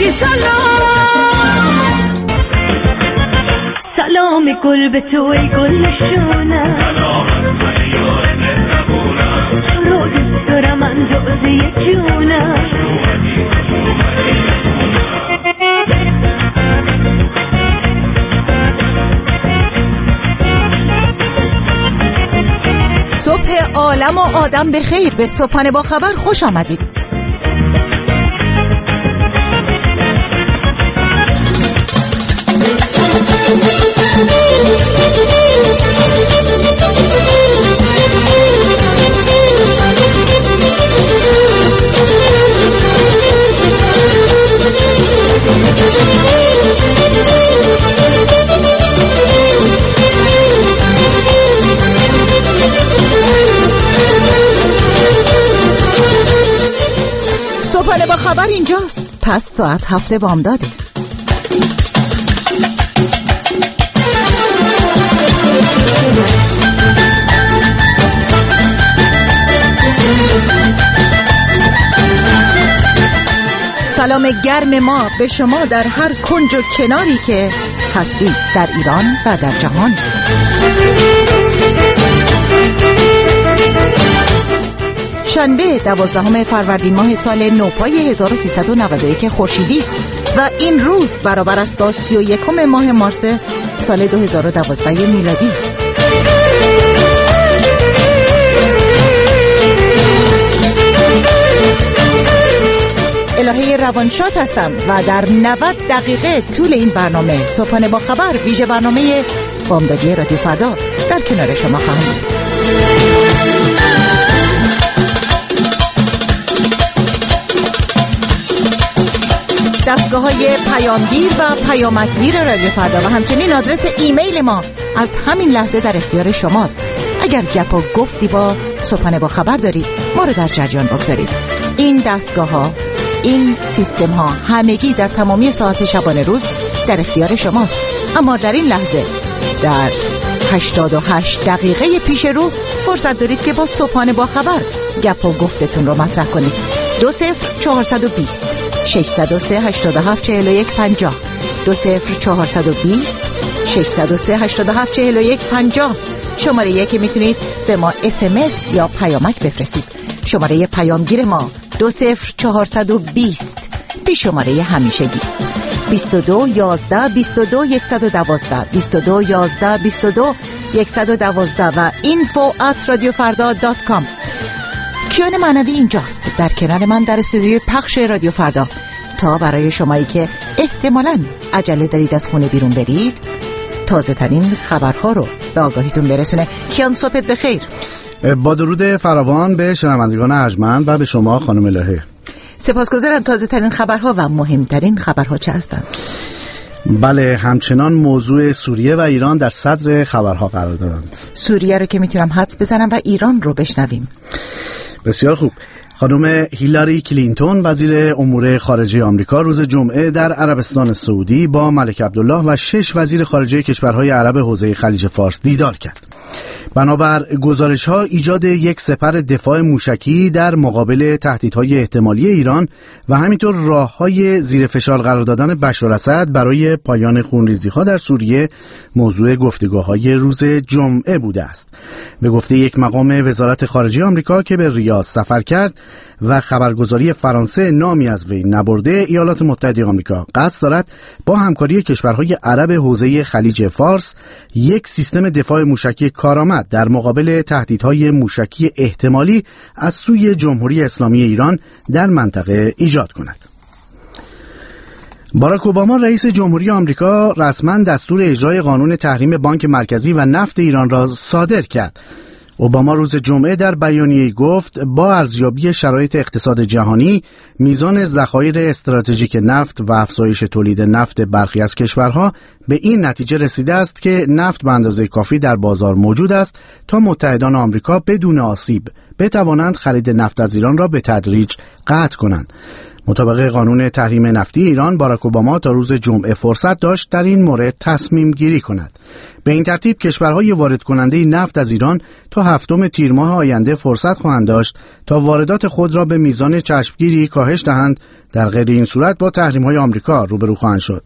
بگی سلام گل به تو ای گل نشونم، تو رو دوست دارم من جوزی جونم. صبح عالم و آدم به خیر، به صبحانه با خبر خوش آمدید. صبحانه با خبر اینجاست. پس ساعت 7 بامداده. سلام گرم ما به شما در هر کنج و کناری که هستید، در ایران و در جهان. شنبه 12 فروردین ماه سال نوپای 1391 خورشیدی است و این روز برابر است با 31 ماه مارس سال 2012 میلادی. الهه روانشاد هستم و در 90 دقیقه طول این برنامه صبحانه با خبر، ویژه برنامه بامدادی رادیو فردا، در کنار شما خواهم بود. دستگاه‌های پیامگیر و پیامکگیر رادیو فردا و همچنین آدرس ایمیل ما از همین لحظه در اختیار شماست. اگر گپ و گفتی با صبحانه با خبر دارید، ما رو در جریان بگذارید. این دستگاه‌ها، این سیستم ها همگی در تمامی ساعت شبانه روز در اختیار شماست. اما در این لحظه در 88 دقیقه پیش رو فرصت دارید که با صبحانه با خبر گپ و گفتتون رو مطرح کنید. 20420 603 87 41 50 20420 603 87 41 50 شماره که میتونید به ما SMS یا پیامک بفرستید. شماره پیامگیر ما 20420 پیش شماره همیشگی است. 22 11 22 112 22 11 22 112 و info@radiofarda.com. کیان معنوی اینجاست در کنار من در استودیوی پخش رادیو فردا تا برای شمایی که احتمالاً عجله دارید از خونه بیرون برید تازه ترین خبرها رو به آگاهیتون برسونه. کیان صبحت بخیر. با درود فراوان به شنوندگان ارجمند و به شما خانم الهه. سپاسگزارم. تازه ترین خبرها و مهمترین خبرها چه هستند؟ بله، همچنان موضوع سوریه و ایران در صدر خبرها قرار دارند. سوریه رو که میتونم حدس بزنم و ایران رو بشنویم. بسیار خوب. خانم هیلاری کلینتون وزیر امور خارجه آمریکا روز جمعه در عربستان سعودی با ملک عبدالله و 6 وزیر خارجه کشورهای عرب حوزه خلیج فارس دیدار کرد. بنابر گزارش‌ها ایجاد یک سپر دفاع موشکی در مقابل تهدیدهای احتمالی ایران و همینطور راه‌های زیر فشار قرار دادن بشاراسد برای پایان خونریزی‌ها در سوریه موضوع گفتگوهای روز جمعه بوده است. به گفته یک مقام وزارت خارجه آمریکا که به ریاض سفر کرد و خبرگزاری فرانسه نامی از وی نبرده، ایالات متحده آمریکا قصد دارد با همکاری کشورهای عرب حوزه خلیج فارس یک سیستم دفاع موشکی کارآمد در مقابل تهدیدهای موشکی احتمالی از سوی جمهوری اسلامی ایران در منطقه ایجاد کند. باراک اوباما رئیس جمهوری آمریکا رسما دستور اجرای قانون تحریم بانک مرکزی و نفت ایران را صادر کرد. اوباما روز جمعه در بیانیه‌ای گفت با ارزیابی شرایط اقتصاد جهانی، میزان ذخایر استراتژیک نفت و افزایش تولید نفت برخی از کشورها به این نتیجه رسیده است که نفت به اندازه کافی در بازار موجود است تا متحدان آمریکا بدون آسیب بتوانند خرید نفت از ایران را به تدریج قطع کنند. مطابق قانون تحریم نفتی ایران، باراک اوباما تا روز جمعه فرصت داشت در این مورد تصمیم گیری کند. به این ترتیب کشورهای وارد کننده نفت از ایران تا 7 تیر ماه آینده فرصت خواهند داشت تا واردات خود را به میزان چشمگیری کاهش دهند. در غیر این صورت با تحریم‌های آمریکا روبرو خواهند شد.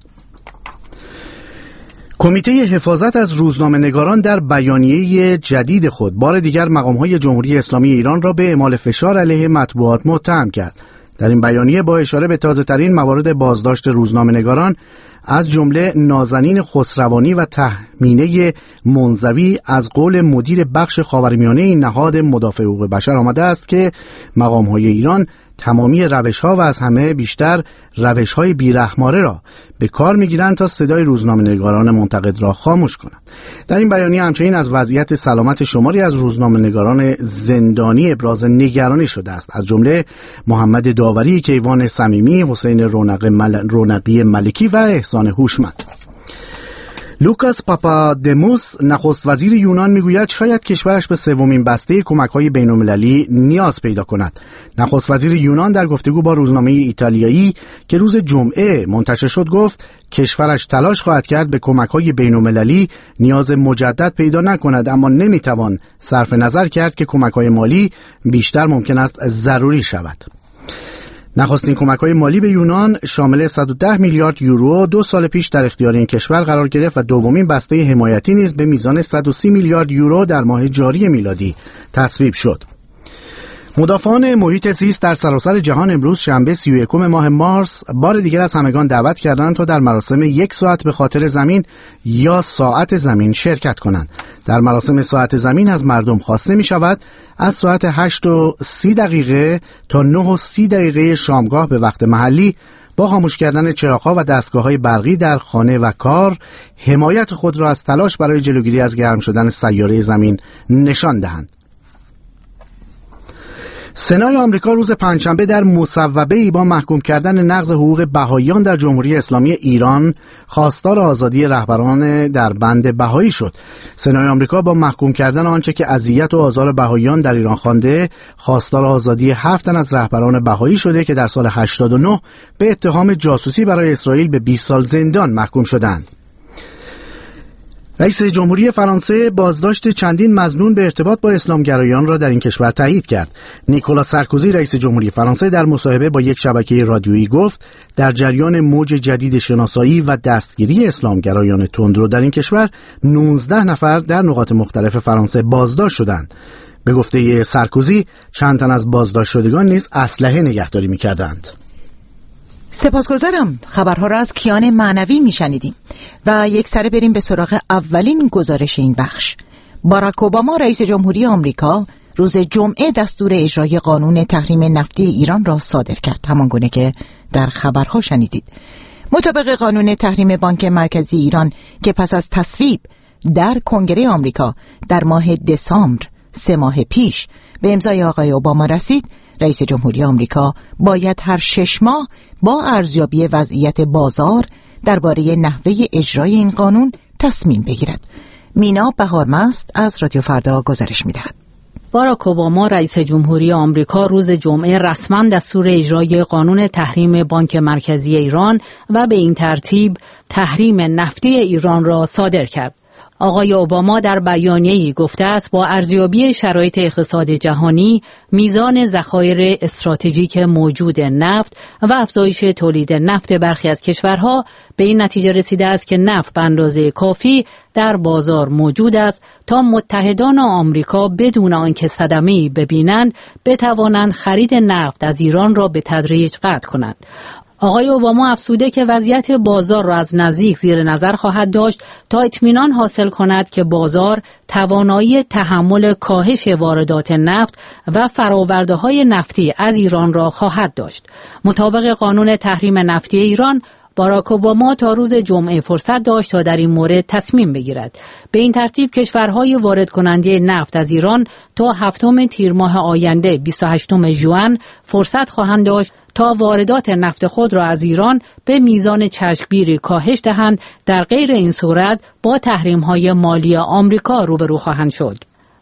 کمیته حفاظت از روزنامه‌نگاران در بیانیه جدید خود بار دیگر مقام‌های جمهوری اسلامی ایران را به اعمال فشار علیه مطبوعات متهم کرد. در این بیانیه با اشاره به تازه‌ترین موارد بازداشت روزنامه‌نگاران از جمله نازنین خسروانی و تهمینه منزوی از قول مدیر بخش خاورمیانه این نهاد مدافع حقوق بشر آمده است که مقام‌های ایران تمامی روش‌ها و از همه بیشتر روش‌های بیرحمانه را به کار می‌گیرند تا صدای روزنامه‌نگاران منتقد را خاموش کنند. در این بیانیه همچنین از وضعیت سلامت شماری از روزنامه‌نگاران زندانی ابراز نگرانی شده است، از جمله محمد داوری، کیوان صمیمی، حسین رونقی ملکی و احسان هوشمند. لوکاس پاپادموس نخست وزیر یونان میگوید شاید کشورش به سومین بسته کمک‌های بین‌المللی نیاز پیدا کند. نخست وزیر یونان در گفتگو با روزنامه ایتالیایی که روز جمعه منتشر شد گفت کشورش تلاش خواهد کرد به کمک‌های بین‌المللی نیاز مجدد پیدا نکند، اما نمیتوان صرف نظر کرد که کمک‌های مالی بیشتر ممکن است ضروری شود. نخستین کمک‌های مالی به یونان شامل 110 میلیارد یورو 2 سال پیش در اختیار این کشور قرار گرفت و دومین بسته حمایتی نیز به میزان 130 میلیارد یورو در ماه جاری میلادی تصویب شد. مدافعان محیط زیست در سراسر جهان امروز شنبه 31 ماه مارس بار دیگر از همگان دعوت کردند تا در مراسم 1 ساعت به خاطر زمین یا ساعت زمین شرکت کنند. در مراسم ساعت زمین از مردم خواسته می شود از ساعت 8:30 تا 9:30 شامگاه به وقت محلی با خاموش کردن چراغ‌ها و دستگاه‌های برقی در خانه و کار حمایت خود را از تلاش برای جلوگیری از گرم شدن سیاره زمین نشان دهند. سنای آمریکا روز پنجشنبه در مصوبه‌ای با محکوم کردن نقض حقوق بهائیان در جمهوری اسلامی ایران خواستار آزادی رهبران در بند بهایی شد. سنای آمریکا با محکوم کردن آنچه که اذیت و آزار بهائیان در ایران خوانده خواستار آزادی 7 تن از رهبران بهایی شده که در سال 89 به اتهام جاسوسی برای اسرائیل به 20 سال زندان محکوم شدند. رئیس جمهوری فرانسه بازداشت چندین مظنون به ارتباط با اسلامگرایان را در این کشور تایید کرد. نیکولا سارکوزی رئیس جمهوری فرانسه در مصاحبه با یک شبکه رادیویی گفت در جریان موج جدید شناسایی و دستگیری اسلامگرایان تندرو در این کشور 19 نفر در نقاط مختلف فرانسه بازداشت شدند. به گفته سارکوزی چند تن از بازداشت شدگان نیز اسلحه نگهداری می‌کردند. سپاسگزارم. خبرها را از کیان معنوی میشنیدیم و یک سره بریم به سراغ اولین گزارش این بخش. باراک اوباما رئیس جمهوری آمریکا روز جمعه دستور اجرای قانون تحریم نفتی ایران را صادر کرد، همانگونه که در خبرها شنیدید. مطابق قانون تحریم بانک مرکزی ایران که پس از تصویب در کنگره آمریکا در ماه دسامبر 3 ماه پیش به امضای آقای اوباما رسید، رئیس جمهوری آمریکا باید هر 6 ماه با ارزیابی وضعیت بازار درباره نحوه اجرای این قانون تصمیم بگیرد. مینا بهارمست از رادیو فردا گزارش می‌دهد. باراک اوباما رئیس جمهوری آمریکا روز جمعه رسما دستور اجرای قانون تحریم بانک مرکزی ایران و به این ترتیب تحریم نفتی ایران را صادر کرد. آقای اوباما در بیانیه‌ای گفته است با ارزیابی شرایط اقتصاد جهانی، میزان ذخایر استراتژیک موجود نفت و افزایش تولید نفت برخی از کشورها به این نتیجه رسیده است که نفت به اندازه کافی در بازار موجود است تا متحدان آمریکا بدون آنکه صدمه‌ای ببینند بتوانند خرید نفت از ایران را به تدریج قطع کنند. آقای اوباما افزوده که وضعیت بازار را از نزدیک زیر نظر خواهد داشت تا اطمینان حاصل کند که بازار توانایی تحمل کاهش واردات نفت و فرآورده‌های نفتی از ایران را خواهد داشت. مطابق قانون تحریم نفتی ایران، باراک اوباما تا روز جمعه فرصت داشت تا در این مورد تصمیم بگیرد. به این ترتیب کشورهای وارد کننده نفت از ایران تا 7 تیر ماه آینده 28 ژوئن فرصت خواهند داشت تا واردات نفت خود را از ایران به میزان چشمگیری کاهش دهند. در غیر این صورت با تحریم‌های مالی آمریکا روبرو خواهند شد.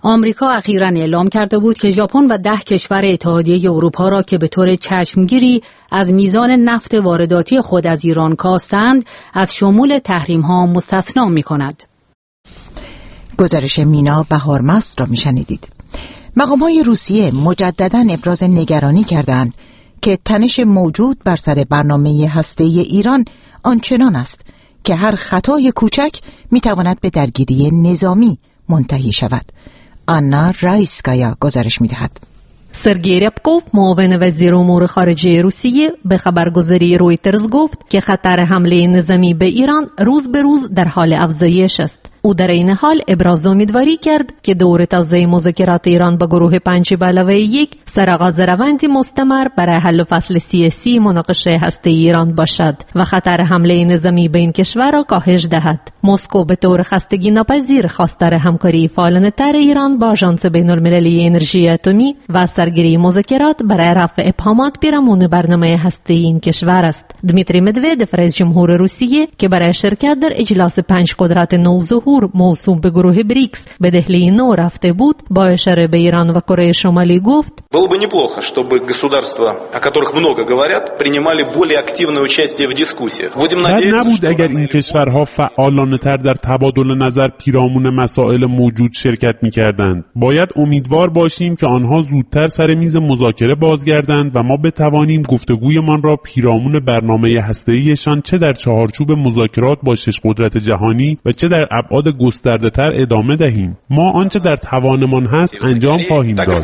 آمریکا اخیراً اعلام کرده بود که ژاپن و 10 کشور اتحادیه اروپا را که به طور چشمگیری از میزان نفت وارداتی خود از ایران کاستند از شمول تحریم‌ها مستثنا می‌کند. گزارش مینا بهارمست را می‌شنیدید. مقام‌های روسیه مجدداً ابراز نگرانی کردند که تنش موجود بر سر برنامه هسته‌ای ایران آنچنان است که هر خطای کوچک می‌تواند به درگیری نظامی منتهی شود. آنا رایسکایا گزارش می‌دهد. سرگئی ربکوف معاون وزیر امور خارجه روسیه به خبرگزاری رویترز گفت که خطر حمله نظامی به ایران روز به روز در حال افزایش است. او در این حال ابراز امیدواری کرد که دور تازه مذاکرات ایران با گروه 5+1 سرآغاز روندی مستمر برای حل و فصل سیاسی مناقشه هسته ایران باشد و خطر حمله نظامی به این کشور را کاهش دهد. مسکو به طور خستگی ناپذیر خواستار همکاری فعالانه‌تر ایران با آژانس بین‌المللی انرژی اتمی و سرگیری مذاکرات برای رفع ابهامات پیرامون برنامه هسته‌ای این کشور است. دمیتری مدودف رئیس جمهور روسیه که برای شرکت در اجلاس 5 قدرت نوظهور موسوم به گروه بریکس به دهلی نو رفته بود، با اشاره به ایران و کره شمالی گفت: Было бы неплохо, чтобы государства, о которых много говорят, принимали более активное участие в дискуссиях. Будем надеяться, نبود اگر این کشورها فعالانه‌تر در تبادل نظر پیرامون مسائل موجود شرکت می‌کردند. باید امیدوار باشیم که آنها زودتر سر میز مذاکره بازگردند و ما بتوانیم گفتگویمان را پیرامون برنامه هسته‌ایشان چه در چهارچوب مذاکرات با 6 قدرت جهانی و چه در ابعاد گسترده‌تر ادامه دهیم. ما آنچه در توانمان هست انجام خواهیم داد.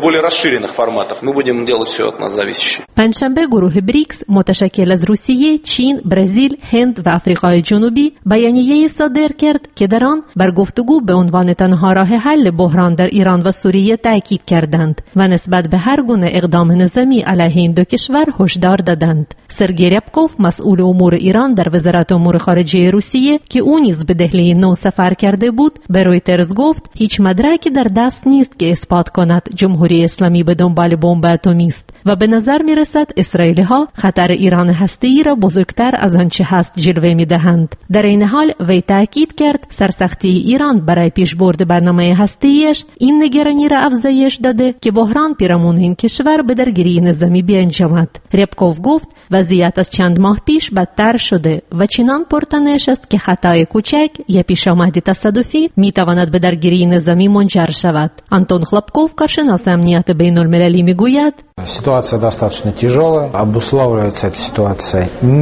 پنجشنبه گروه بریکس متشکل از روسیه، چین، برزیل، هند و آفریقای جنوبی بیانیه‌ای صادر کرد که در آن بر گفتگو به عنوان تنها راه حل بحران در ایران و سوریه تاکید کردند و نسبت به هر گونه اقدام نظامی علیه این دو کشور هشدار دادند. سرگئی ربکوف مسئول امور ایران در وزارت امور خارجه روسیه که او نیز به دهلی نو سفر کرده بود، به رویترز گفت هیچ مدرکی در دست نیست که اثبات کند جمهوری اسلامی به دنبال بمب اتمی است و به نظر می رسد اسرائیلی ها خطر ایران هسته‌ای را بزرگتر از آنچه هست جلوه می دهند. در این حال وی تاکید کرد سرسختی ایران برای پیشبرد برنامه هسته‌ایش این نگرانی را افزایش داده که بحران پیرامون این کشور به درگیری نظامی بیانجامد. ربکوف گفت وضعیت از چند ماه پیش بدتر شده و چنان پرتنش است که خطای کوچک یا پیشامد تصادفی می تواند به درگیری نظامی منجر شود. آنتون خلبکوف کارشناس امنیت بین‌المللی می گوید Ситуация достаточно тяжелая. Обуславливается эта ситуация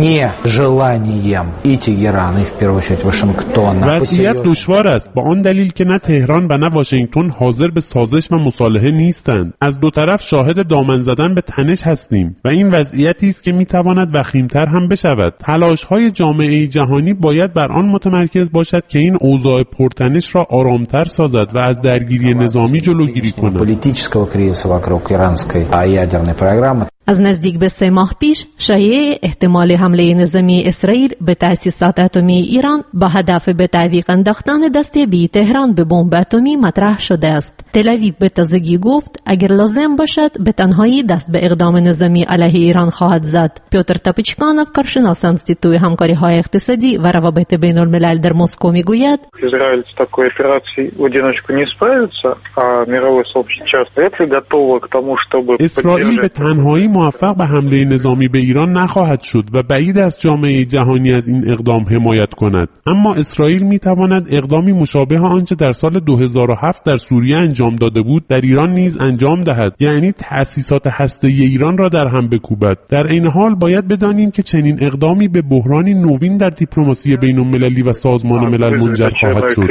нежеланием и Тегерана, и в первую очередь Вашингтона. وضعیت دشوار است با آن دلیل که نه تهران و نه واشنگتن حاضر به سازش و مصالحه نیستند. از دو طرف شاهد دامن زدن به تنش هستیم و این وضعیتی است که میتواند وخیم‌تر هم بشود. تلاش‌های جامعه جهانی باید بر آن متمرکز باشد که این اوضاع پرتنش را آرام‌تر سازد و از درگیری نظامی جلوگیری کند. Политического кризиса вокруг иранской ядерной программы. از نزدیک به 3 ماه پیش شایعه احتمال حمله نظامی اسرائیل به تأسیسات اتمی ایران با هدف به تعویق انداختن دستیابی تهران به بمب اتمی مطرح شده است. تل آویو به تازگی گفت اگر لازم باشد به تنهایی دست به اقدام نظامی علیه ایران خواهد زد. پیوتر تاپچکانوف کارشناس انستیتوی همکاری‌های اقتصادی و روابط بین‌الملل در مسکو میگوید Израиль с такой операцией в одиночку не справится, а мировое сообщество вряд ли готово к тому, чтобы اسرائیل به تنهایی موفق به حمله نظامی به ایران نخواهد شد و بعید از جامعه جهانی از این اقدام حمایت کند. اما اسرائیل میتواند اقدامی مشابه آنچه در سال 2007 در سوریه انجام داده بود در ایران نیز انجام دهد، یعنی تأسیسات هسته‌ای ایران را در هم بکوبد. در این حال باید بدانیم که چنین اقدامی به بحرانی نوین در دیپلماسی بین‌المللی و سازمان ملل منجر خواهد شد.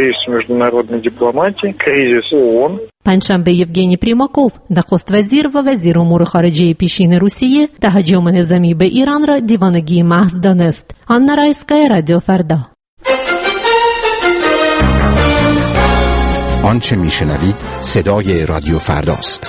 پنجشنبه یوگنی پریماکوف نخست وزیر و وزیر امور خارجه پیشین روسیه تهاجم نظامی به ایران را دیوانگی محض دانست. آنا رایسکایا، رادیو فردا. آنچه میشنوید صدای رادیو فرداست.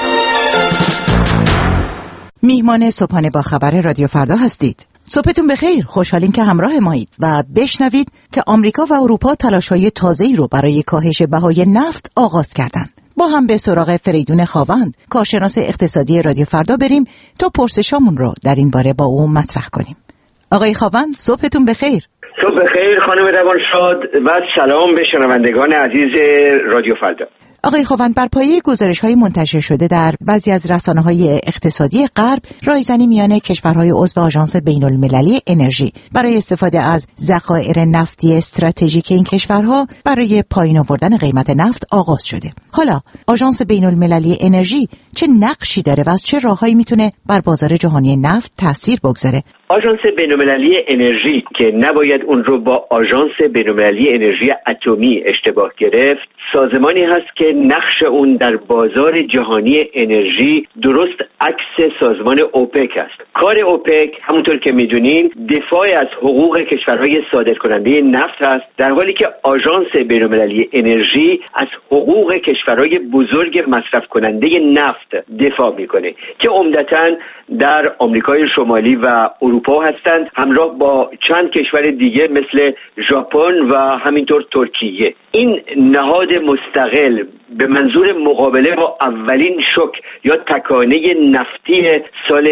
میهمان صبحانه با خبر رادیو فردا هستید. صبحتون بخیر، خوشحالیم که همراه مایید و بشنوید که آمریکا و اروپا تلاش‌های تازه‌ای رو برای کاهش بهای نفت آغاز کردند. با هم به سراغ فریدون خاوند، کارشناس اقتصادی رادیو فردا بریم تا پرسشامون رو در این باره با او مطرح کنیم. آقای خاوند، صبحتون بخیر. صبح بخیر خانم روانشاد و سلام به شنوندگان عزیز رادیو فردا. آقای خواوند، بر پایه گزارش‌های منتشر شده در بعضی از رسانه‌های اقتصادی غرب، رایزنی میان کشورهای عضو آژانس بین‌المللی انرژی برای استفاده از ذخایر نفتی استراتژیک این کشورها برای پایین آوردن قیمت نفت آغاز شده. حالا آژانس بین‌المللی انرژی چه نقشی داره و از چه راههایی میتونه بر بازار جهانی نفت تأثیر بگذاره؟ آژانس بین‌المللی انرژی که نباید اون رو با آژانس بین‌المللی انرژی اتمی اشتباه گرفت، سازمانی هست که نقش اون در بازار جهانی انرژی درست عکس سازمان اوپک است. کار اوپک همونطور که میدونین دفاع از حقوق کشورهای صادرکننده نفت است، در حالی که آژانس بین‌المللی انرژی از حقوق کشورهای بزرگ مصرف کننده نفت دفاع میکنه که عمدتاً در آمریکای شمالی و اروپا هستند، همراه با چند کشور دیگه مثل ژاپن و همینطور ترکیه. این نهاد مستقل به منظور مقابله با اولین شوک یا تکانه نفتی سال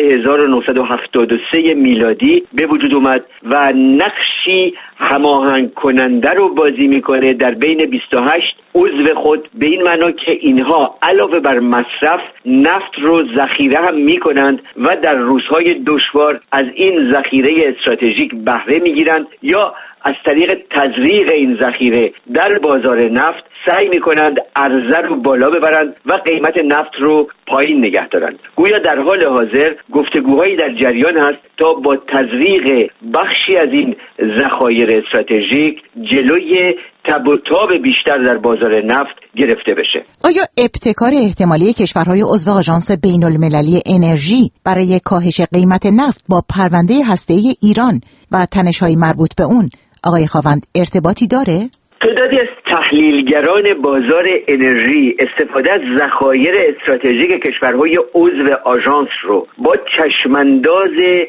1973 میلادی به وجود اومد و نقشی هماهنگ کننده رو بازی میکنه در بین 28 عضو خود، به این معنا که اینها علاوه بر مصرف نفت رو ذخیره هم میکنند و در روزهای دشوار از این ذخیره استراتژیک بهره میگیرند یا از طریق تزریق این ذخیره در بازار نفت سعی میکنند عرضه رو بالا ببرند و قیمت نفت رو پایین نگه دارند. گویا در حال حاضر گفتگوهایی در جریان هست تا با تزریق بخشی از این ذخایر استراتژیک جلوی تب و تاب بیشتر در بازار نفت گرفته بشه. آیا ابتکار احتمالی کشورهای عضو آژانس بین‌المللی انرژی برای کاهش قیمت نفت با پرونده هسته‌ای ایران و تنش‌های مربوط به اون، آقای خواوند، ارتباطی داره؟ تعدادی از تحلیلگران بازار انرژی استفاده از ذخایر استراتژیک کشورهای عضو آژانس رو با چشمانداز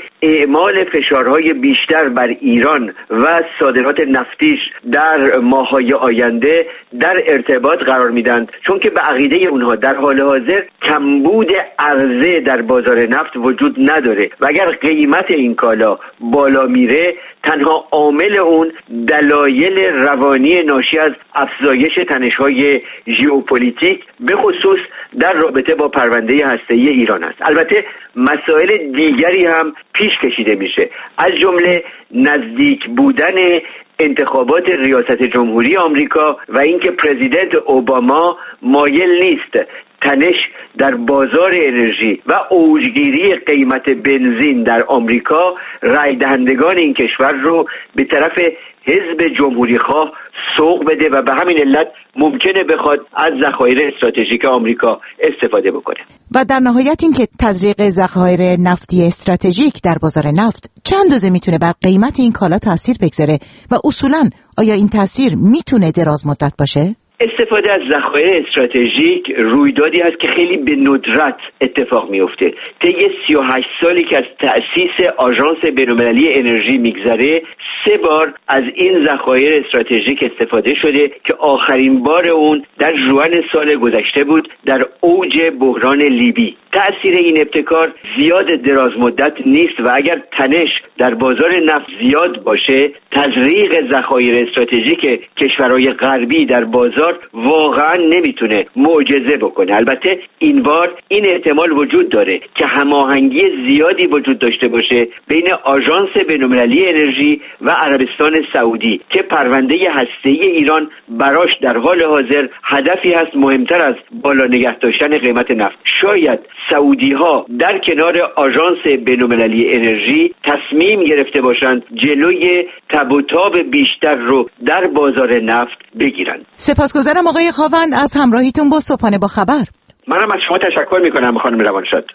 اعمال فشارهای بیشتر بر ایران و صادرات نفتیش در ماه‌های آینده در ارتباط قرار میدن، چون که به عقیده اونها در حال حاضر کمبود عرضه در بازار نفت وجود نداره و اگر قیمت این کالا بالا میره تنها عامل اون دلایل روانی ناشی از افزایش تنش‌های ژئوپلیتیک به خصوص در رابطه با پرونده هسته‌ای ایران است. البته مسائل دیگری هم پیش کشیده میشه، از جمله نزدیک بودن انتخابات ریاست جمهوری آمریکا و اینکه پرزیدنت اوباما مایل نیست تنش در بازار انرژی و اوجگیری قیمت بنزین در آمریکا رای دهندگان این کشور رو به طرف حزب جمهوری خواه سوق بده و به همین علت ممکنه بخواد از ذخایر استراتژیک آمریکا استفاده بکنه. و در نهایت این که تزریق ذخایر نفتی استراتژیک در بازار نفت چند اندازه میتونه بر قیمت این کالا تاثیر بگذاره و اصولاً آیا این تاثیر میتونه دراز مدت باشه؟ استفاده از ذخایر استراتژیک رویدادی هست که خیلی به ندرت اتفاق میفته. طی 38 سالی که از تأسیس آژانس بین‌المللی انرژی میگذره 3 بار از این ذخایر استراتژیک استفاده شده که آخرین بار اون در ژوئن سال گذشته بود در اوج بحران لیبی. تأثیر این ابتکار زیاد دراز مدت نیست و اگر تنش در بازار نفت زیاد باشه تزریق ذخایر استراتژیک کشورهای غربی در بازار واقعا نمیتونه معجزه بکنه. البته این بار این احتمال وجود داره که هماهنگی زیادی وجود داشته باشه بین آژانس بین‌المللی انرژی و عربستان سعودی که پرونده هسته‌ای ایران براش در حال حاضر هدفی هست مهمتر از بالا نگه داشتن قیمت نفت. شاید سعودی ها در کنار آژانس بین‌المللی انرژی تصمیم گرفته باشند جلوی تب و تاب بیشتر رو در بازار نفت بگیرن. سپاسگزارم آقای خواوند از همراهیتون با صبحانه با خبر. منم از شما تشکر میکنم خانم روانشاد.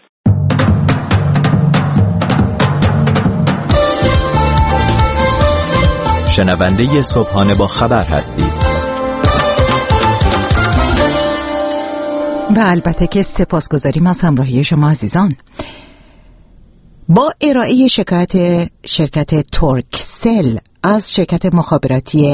شنونده صبحانه با خبر هستید. و البته که سپاسگزاریم از همراهی شما عزیزان. با ارائه شرکت تورکسل از شرکت مخابراتی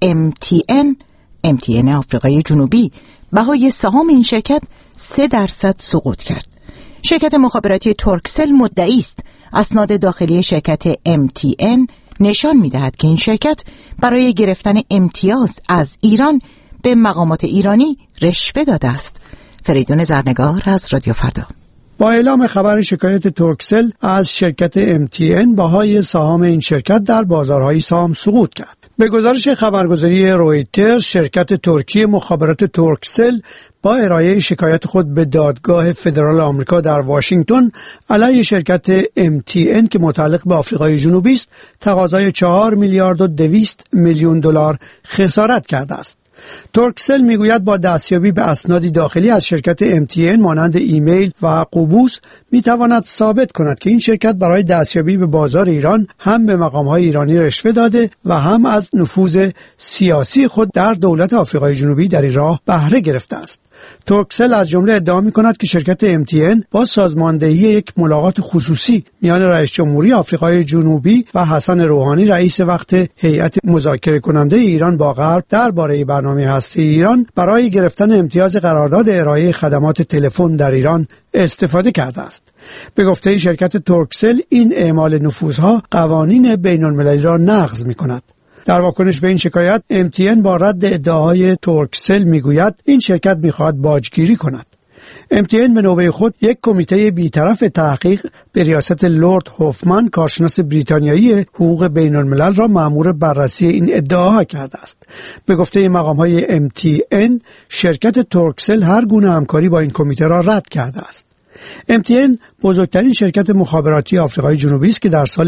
MTN آفریقای جنوبی بهای سهام این شرکت 3% سقوط کرد. شرکت مخابراتی تورکسل مدعی است اسناد داخلی شرکت MTN نشان می‌دهد که این شرکت برای گرفتن امتیاز از ایران به مقامات ایرانی رشوه داده است. فریدون زرنگار از رادیو فردا. با اعلام خبر شکایت ترکسل از شرکت MTN، بهای سهام این شرکت در بازارهای سهام سقوط کرد. به گزارش خبرگزاری رویترز، شرکت ترکی مخابرات ترکسل با ارائه شکایت خود به دادگاه فدرال آمریکا در واشنگتن علیه شرکت MTN که متعلق به آفریقای جنوبی است، تقاضای 4 میلیارد و 200 میلیون دلار خسارت کرده است. ترکسل میگوید با دستیابی به اسنادی داخلی از شرکت MTN مانند ایمیل و قبوس میتواند ثابت کند که این شرکت برای دستیابی به بازار ایران هم به مقامهای ایرانی رشوه داده و هم از نفوذ سیاسی خود در دولت آفریقای جنوبی در این راه بهره گرفته است. ترکسل از جمله ادعا می‌کند که شرکت MTN با سازماندهی یک ملاقات خصوصی میان رئیس جمهوری آفریقای جنوبی و حسن روحانی رئیس وقت هیئت مذاکره کننده ایران با غرب درباره برنامه هسته ایران برای گرفتن امتیاز قرارداد ارائه خدمات تلفن در ایران استفاده کرده است. به گفته شرکت ترکسل، این اعمال نفوذها قوانین بین‌المللی را نقض می‌کند. در واکنش به این شکایت، MTN با رد ادعاهای ترکسل میگوید این شرکت میخواهد باجگیری کند. MTN به نوبه خود یک کمیته بیطرف تحقیق به ریاست لورد هوفمن، کارشناس بریتانیایی حقوق بین الملل، را مأمور بررسی این ادعاها کرده است. به گفته مقام‌های MTN، شرکت ترکسل هر گونه همکاری با این کمیته را رد کرده است. MTN بزرگترین شرکت مخابراتی آفریقای جنوبی است که در سال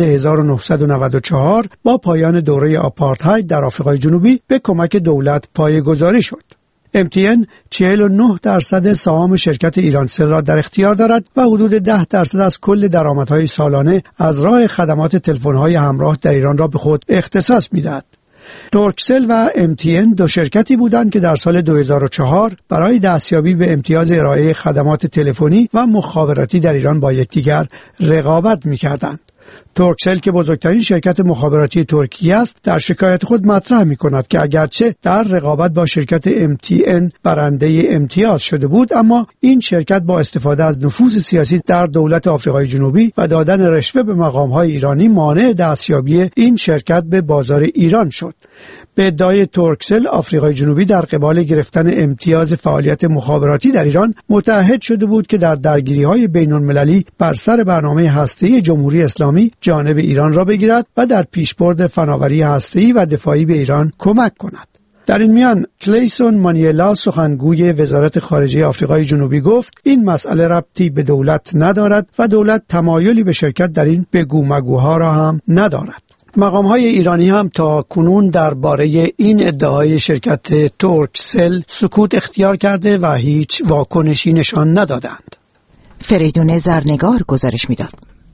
1994 با پایان دوره آپارتاید در آفریقای جنوبی به کمک دولت پایه‌گذاری شد. MTN 49% سهام شرکت ایرانسل را در اختیار دارد و حدود 10% از کل درآمدهای سالانه از راه خدمات تلفن‌های همراه در ایران را به خود اختصاص می‌دهد. ترکسل و MTN دو شرکتی بودند که در سال 2004 برای دستیابی به امتیاز ارائه خدمات تلفنی و مخابراتی در ایران با یکدیگر رقابت می‌کردند. ترکسل که بزرگترین شرکت مخابراتی ترکیه است، در شکایت خود مطرح می‌کند که اگرچه در رقابت با شرکت MTN برنده امتیاز شده بود، اما این شرکت با استفاده از نفوذ سیاسی در دولت آفریقای جنوبی و دادن رشوه به مقام‌های ایرانی مانع دستیابی این شرکت به بازار ایران شد. به ادعای ترکسل، آفریقای جنوبی در قبال گرفتن امتیاز فعالیت مخابراتی در ایران متعهد شده بود که در درگیری‌های بین‌المللی بر سر برنامه هسته‌ای جمهوری اسلامی جانب ایران را بگیرد و در پیشبرد فناوری هسته‌ای و دفاعی به ایران کمک کند. در این میان کلیسون مانیلا، سخنگوی وزارت خارجه آفریقای جنوبی، گفت این مسئله ربطی به دولت ندارد و دولت تمایلی به شرکت در این بگومگوها را هم ندارد. مقام‌های ایرانی هم تا کنون درباره این ادعای شرکت ترکسل سکوت اختیار کرده و هیچ واکنشی نشان ندادند. فریدون زرنگار گزارش میداد.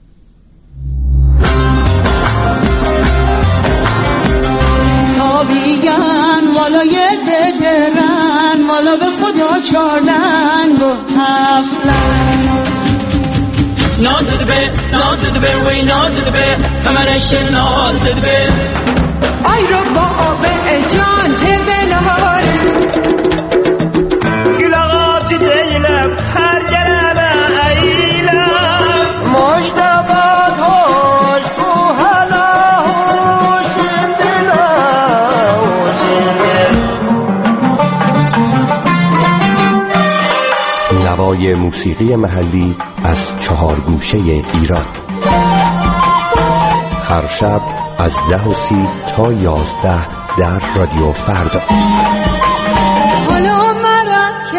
تابیگن والای ددرن والا به خدا چارلنگ و هفلنگ نازد به وی نازد به همانش نازد به ای رو با آب جان تبلهار گلاغات دیلم هر جرم ایلم مجتبات هاش کو حلا هوش دلا نوای موسیقی محلی از 4 گوشه ایران، هر شب از 10:30 تا 11 در رادیو فردا. حالا مرا از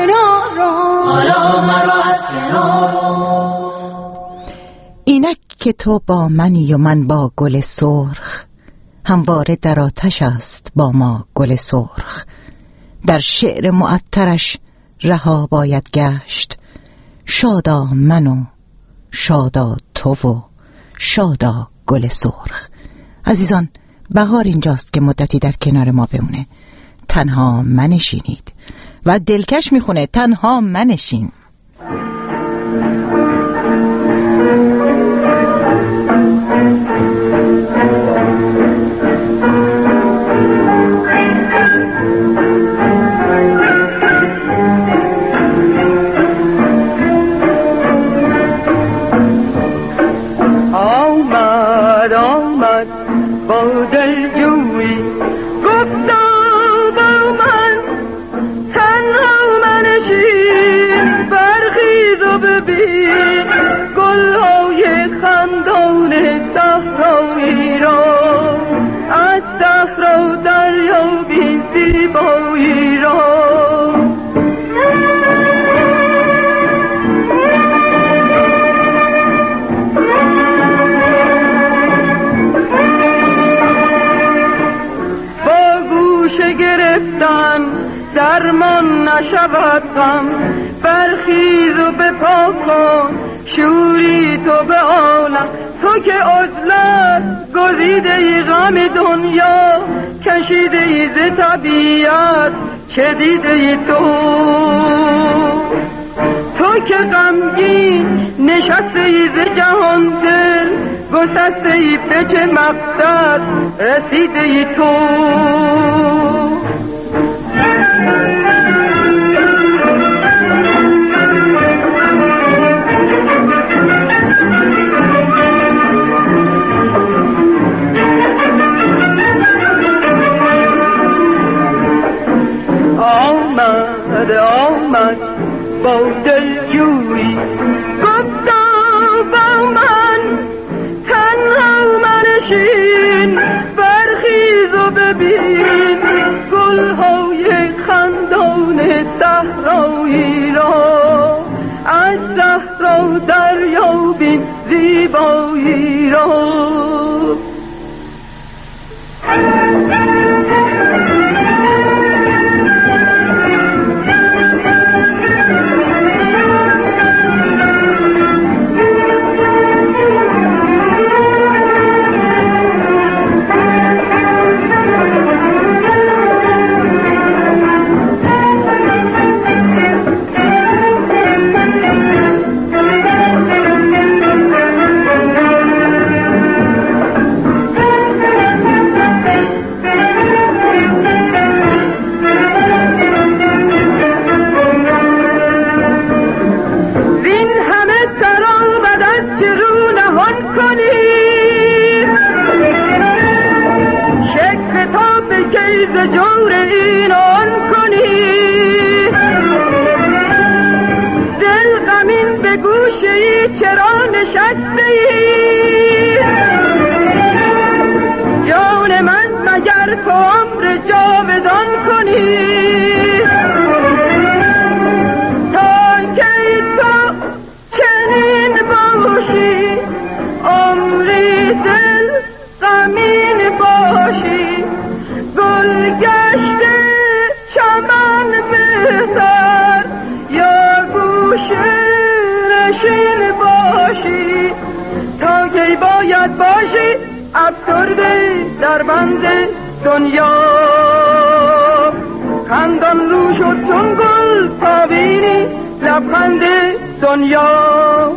کنار اینک که تو با منی و من با گل سرخ، همواره در آتش است با ما گل سرخ. در شعر معطرش رها باید گشت، شادا من و شادا تو و شادا گل سرخ. عزیزان، بهار اینجاست که مدتی در کنار ما بمونه. تنها منشینید و دلکش میخونه تنها منشین. صحرا دریابی زیبایی را. با گوشه گرفتن درمان نشود غم، برخیز و بپا کن شوری تو به عالم. تو که عزلت گزیده ای غم دنیا، کشیده ای ز طبیعت چه دیده ای تو که غمگین نشسته ای ز جهان دل، گسسته ای به چه مقصد رسیده ای تو. آمد با دلجویی گفتا با من تنها منشین، برخیز و ببین گلهای خندان صحرایی را. از صحرا دریابی زیبایی را. چرا نشسته ای جان من، مگر تو عمر جاودان کنی؟ تا کی تو چنین باشی عمری دل غمین باشی؟ گل گشته چمن بهتر یا گوشه نشین باشی؟ تا کی باید باشی افسرده در بند دنیا؟ خندان رو شد چون گل تا بینی لبخند دنیا.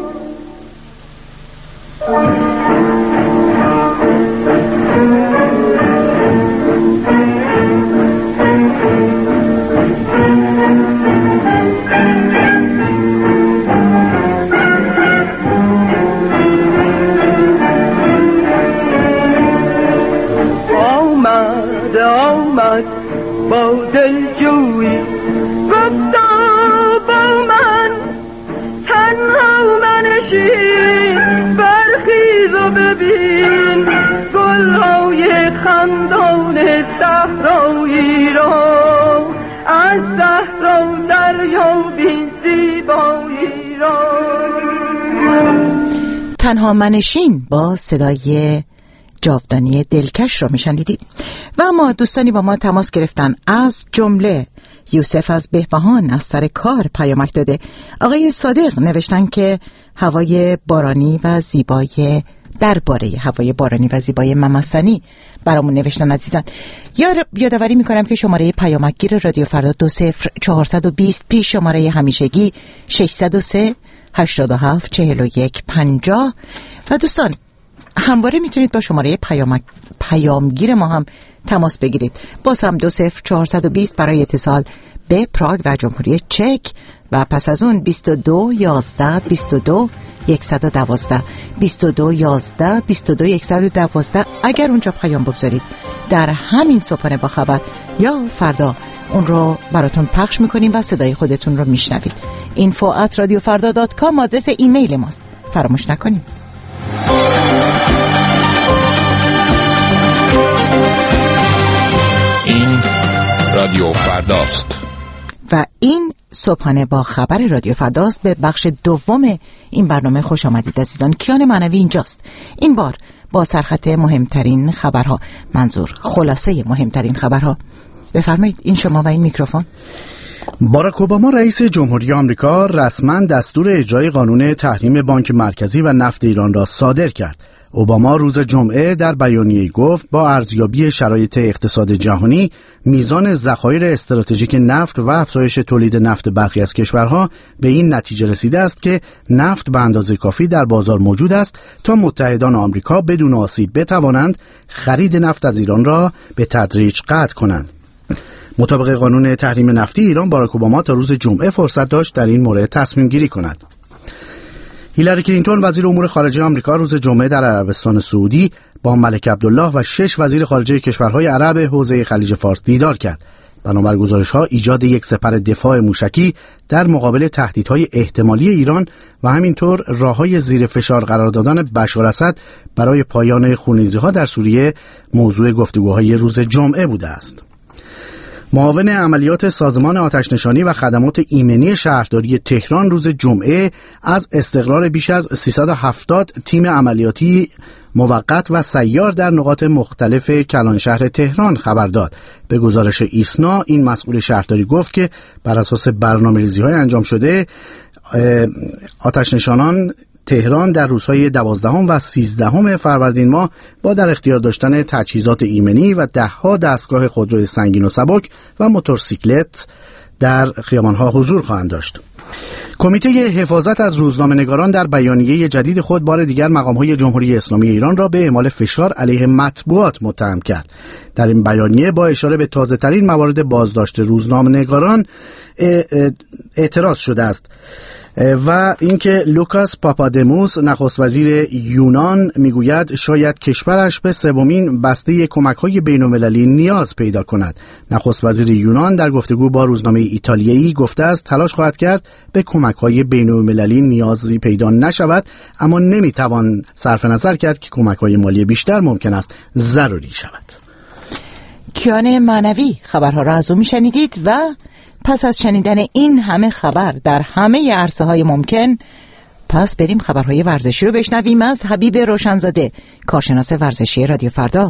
آمد با دلجویی گفتا با من تنها منشین، برخیز و ببین گلهای خندان صحرایی را. از صحرا دریابی زیبایی را. تنها منشین با صدای جاودانی دلکش رو میشنیدید. و اما دوستانی با ما تماس گرفتن، از جمله یوسف از بهبهان از سر کار پیامک داده. آقای صادق نوشتن که هوای بارانی و زیبای، درباره هوای بارانی و زیبای ممسنی برامون نوشتن عزیزان. یادآوری میکنم که شماره پیامکگیر رادیو فردا 20420 پیش شماره همیشگی 603 87 41 50. و دوستان همواره میتونید با شماره پیامگیر ما هم تماس بگیرید. باز هم 20420 برای اتصال به پراگ و جمهوری چک و پس از اون 22 11 22 112 22 11 22 112. اگر اونجا پیام بگذارید در همین صبحانه با خبر یا فردا اون رو براتون پخش میکنیم و صدای خودتون رو میشنوید. info@radiofarda.com آدرس ایمیل ماست، فراموش نکنید. رادیو فرداست و این صبحانه با خبر رادیو فرداست. به بخش دوم این برنامه خوش آمدید عزیزان. کیان معنوی اینجاست. این بار با سرخط مهمترین خبرها، منظور خلاصه مهمترین خبرها. بفرمایید، این شما و این میکروفون. باراک اوباما رئیس جمهوری آمریکا رسما دستور اجرای قانون تحریم بانک مرکزی و نفت ایران را صادر کرد. اوباما روز جمعه در بیانیه‌ای گفت با ارزیابی شرایط اقتصاد جهانی، میزان ذخایر استراتژیک نفت و افزایش تولید نفت برخی از کشورها به این نتیجه رسیده است که نفت به اندازه کافی در بازار موجود است تا متحدان آمریکا بدون آسیب بتوانند خرید نفت از ایران را به تدریج قطع کنند. مطابق قانون تحریم نفتی ایران، باراک اوباما تا روز جمعه فرصت داشت در این مورد تصمیم گیری کند. هیلاری کلینتون وزیر امور خارجه آمریکا روز جمعه در عربستان سعودی با ملک عبدالله و 6 وزیر خارجه کشورهای عرب حوزه خلیج فارس دیدار کرد. بنابر گزارش‌ها ایجاد یک سپر دفاع موشکی در مقابل تهدیدهای احتمالی ایران و همینطور راه‌های زیر فشار قرار دادن بشار اسد برای پایان خونریزی‌ها در سوریه موضوع گفتگوهای روز جمعه بوده است. معاون عملیات سازمان آتش‌نشانی و خدمات ایمنی شهرداری تهران روز جمعه از استقرار بیش از 370 تیم عملیاتی موقت و سیار در نقاط مختلف کلانشهر تهران خبر داد. به گزارش ایسنا، این مسئول شهرداری گفت که بر اساس برنامه‌ریزی‌های انجام شده، آتش‌نشانان تهران در روزهای 12 و 13 فروردین ماه با در اختیار داشتن تجهیزات ایمنی و 10 دستگاه خودروی سنگین و سبک و موتورسیکلت در خیابان‌ها حضور خواهند داشت. کمیته حفاظت از روزنامه‌نگاران در بیانیه جدید خود بار دیگر مقام‌های جمهوری اسلامی ایران را به اعمال فشار علیه مطبوعات متهم کرد. در این بیانیه با اشاره به تازه‌ترین موارد بازداشت روزنامه‌نگاران اعتراض شده است و اینکه لوکاس پاپادموس نخست وزیر یونان میگوید شاید کشورش به سومین بسته کمک‌های بین‌المللی نیاز پیدا کند. نخست وزیر یونان در گفتگو با روزنامه ایتالیایی گفته است تلاش خواهد کرد به کمک‌های بین‌المللی نیازی پیدا نشود، اما نمیتوان صرف نظر کرد که کمک‌های مالی بیشتر ممکن است ضروری شود. کیان معنوی خبرها را از او میشنیدید و پس از شنیدن این همه خبر در همه عرصه‌های ممکن، پس بریم خبرهای ورزشی رو بشنویم از حبیب روشنزاده، کارشناس ورزشی رادیو فردا.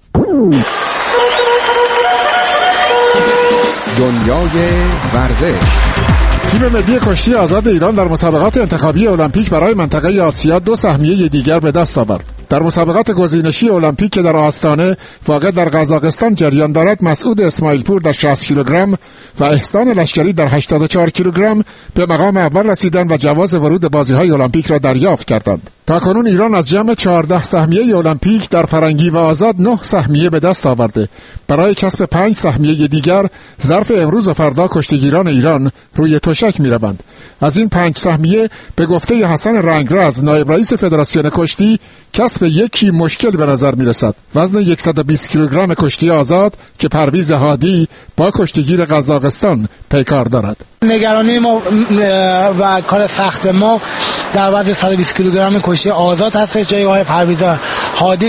دنیای ورزش. تیم ملی کشتی آزاد ایران در مسابقات انتخابی المپیک برای منطقه آسیا 2 سهمیه دیگر به دست آورد. در مسابقات گزینشی المپیک که در آستانه واقع در قزاقستان جریان دارد، مسعود اسماعیلپور در 60 کیلوگرم و احسان لشکری در 84 کیلوگرم به مقام اول رسیدند و جواز ورود بازی‌های المپیک را دریافت کردند. تاکنون ایران از جمع 14 سهمیه المپیک در فرنگی و آزاد 9 سهمیه به دست آورده. برای کسب 5 سهمیه دیگر ظرف امروز و فردا کشتیگیران ایران روی تشک می‌روند. از این 5 سهمیه به گفته حسن رنگرز، نایب رئیس فدراسیون کشتی، کسب یکی مشکل به نظر می‌رسد. وزن 120 کیلوگرم کشتی آزاد که پرویز هادی با کشتیگیر قزاقستان پیکار دارد. نگرانی ما و کار سخت ما در وزن 120 کیلوگرم کشتی آزاد هستش. جای آقای پرویز هادی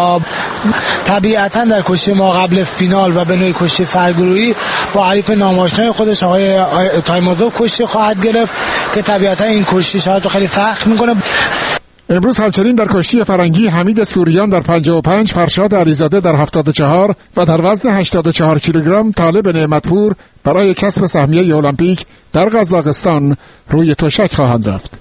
طبیعتاً در کشتی ما قبل فینال و به نوعی کشتی سرگروهی با حریف ناماشنای خودش آقای تایمازوف کشتی خواهد گرفت که طبیعتاً این کشتی شاید رو خیلی سخت میکنه. امروز همچنین در کشتی فرنگی حمید سوریان در 55، فرشاد علیزاده در 74 و در وزن 84 کیلوگرم طالب نعمتپور برای کسب سهمیه المپیک در قزاقستان روی تشک خواهند رفت.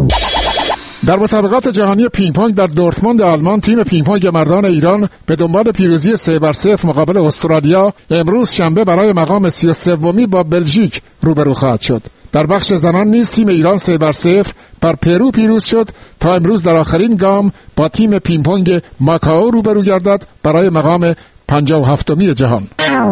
در مسابقات جهانی پینگ پونگ در دورتموند آلمان، تیم پینگ پونگ مردان ایران به دنبال پیروزی 3-0 مقابل استرالیا امروز شنبه برای مقام 33 با بلژیک روبرو خواهد شد. در بخش زنان نیز تیم ایران 3-0 بر پرو پیروز شد تا امروز در آخرین گام با تیم پینگ پونگ ماکائو روبرو گردد برای مقام 57 جهان.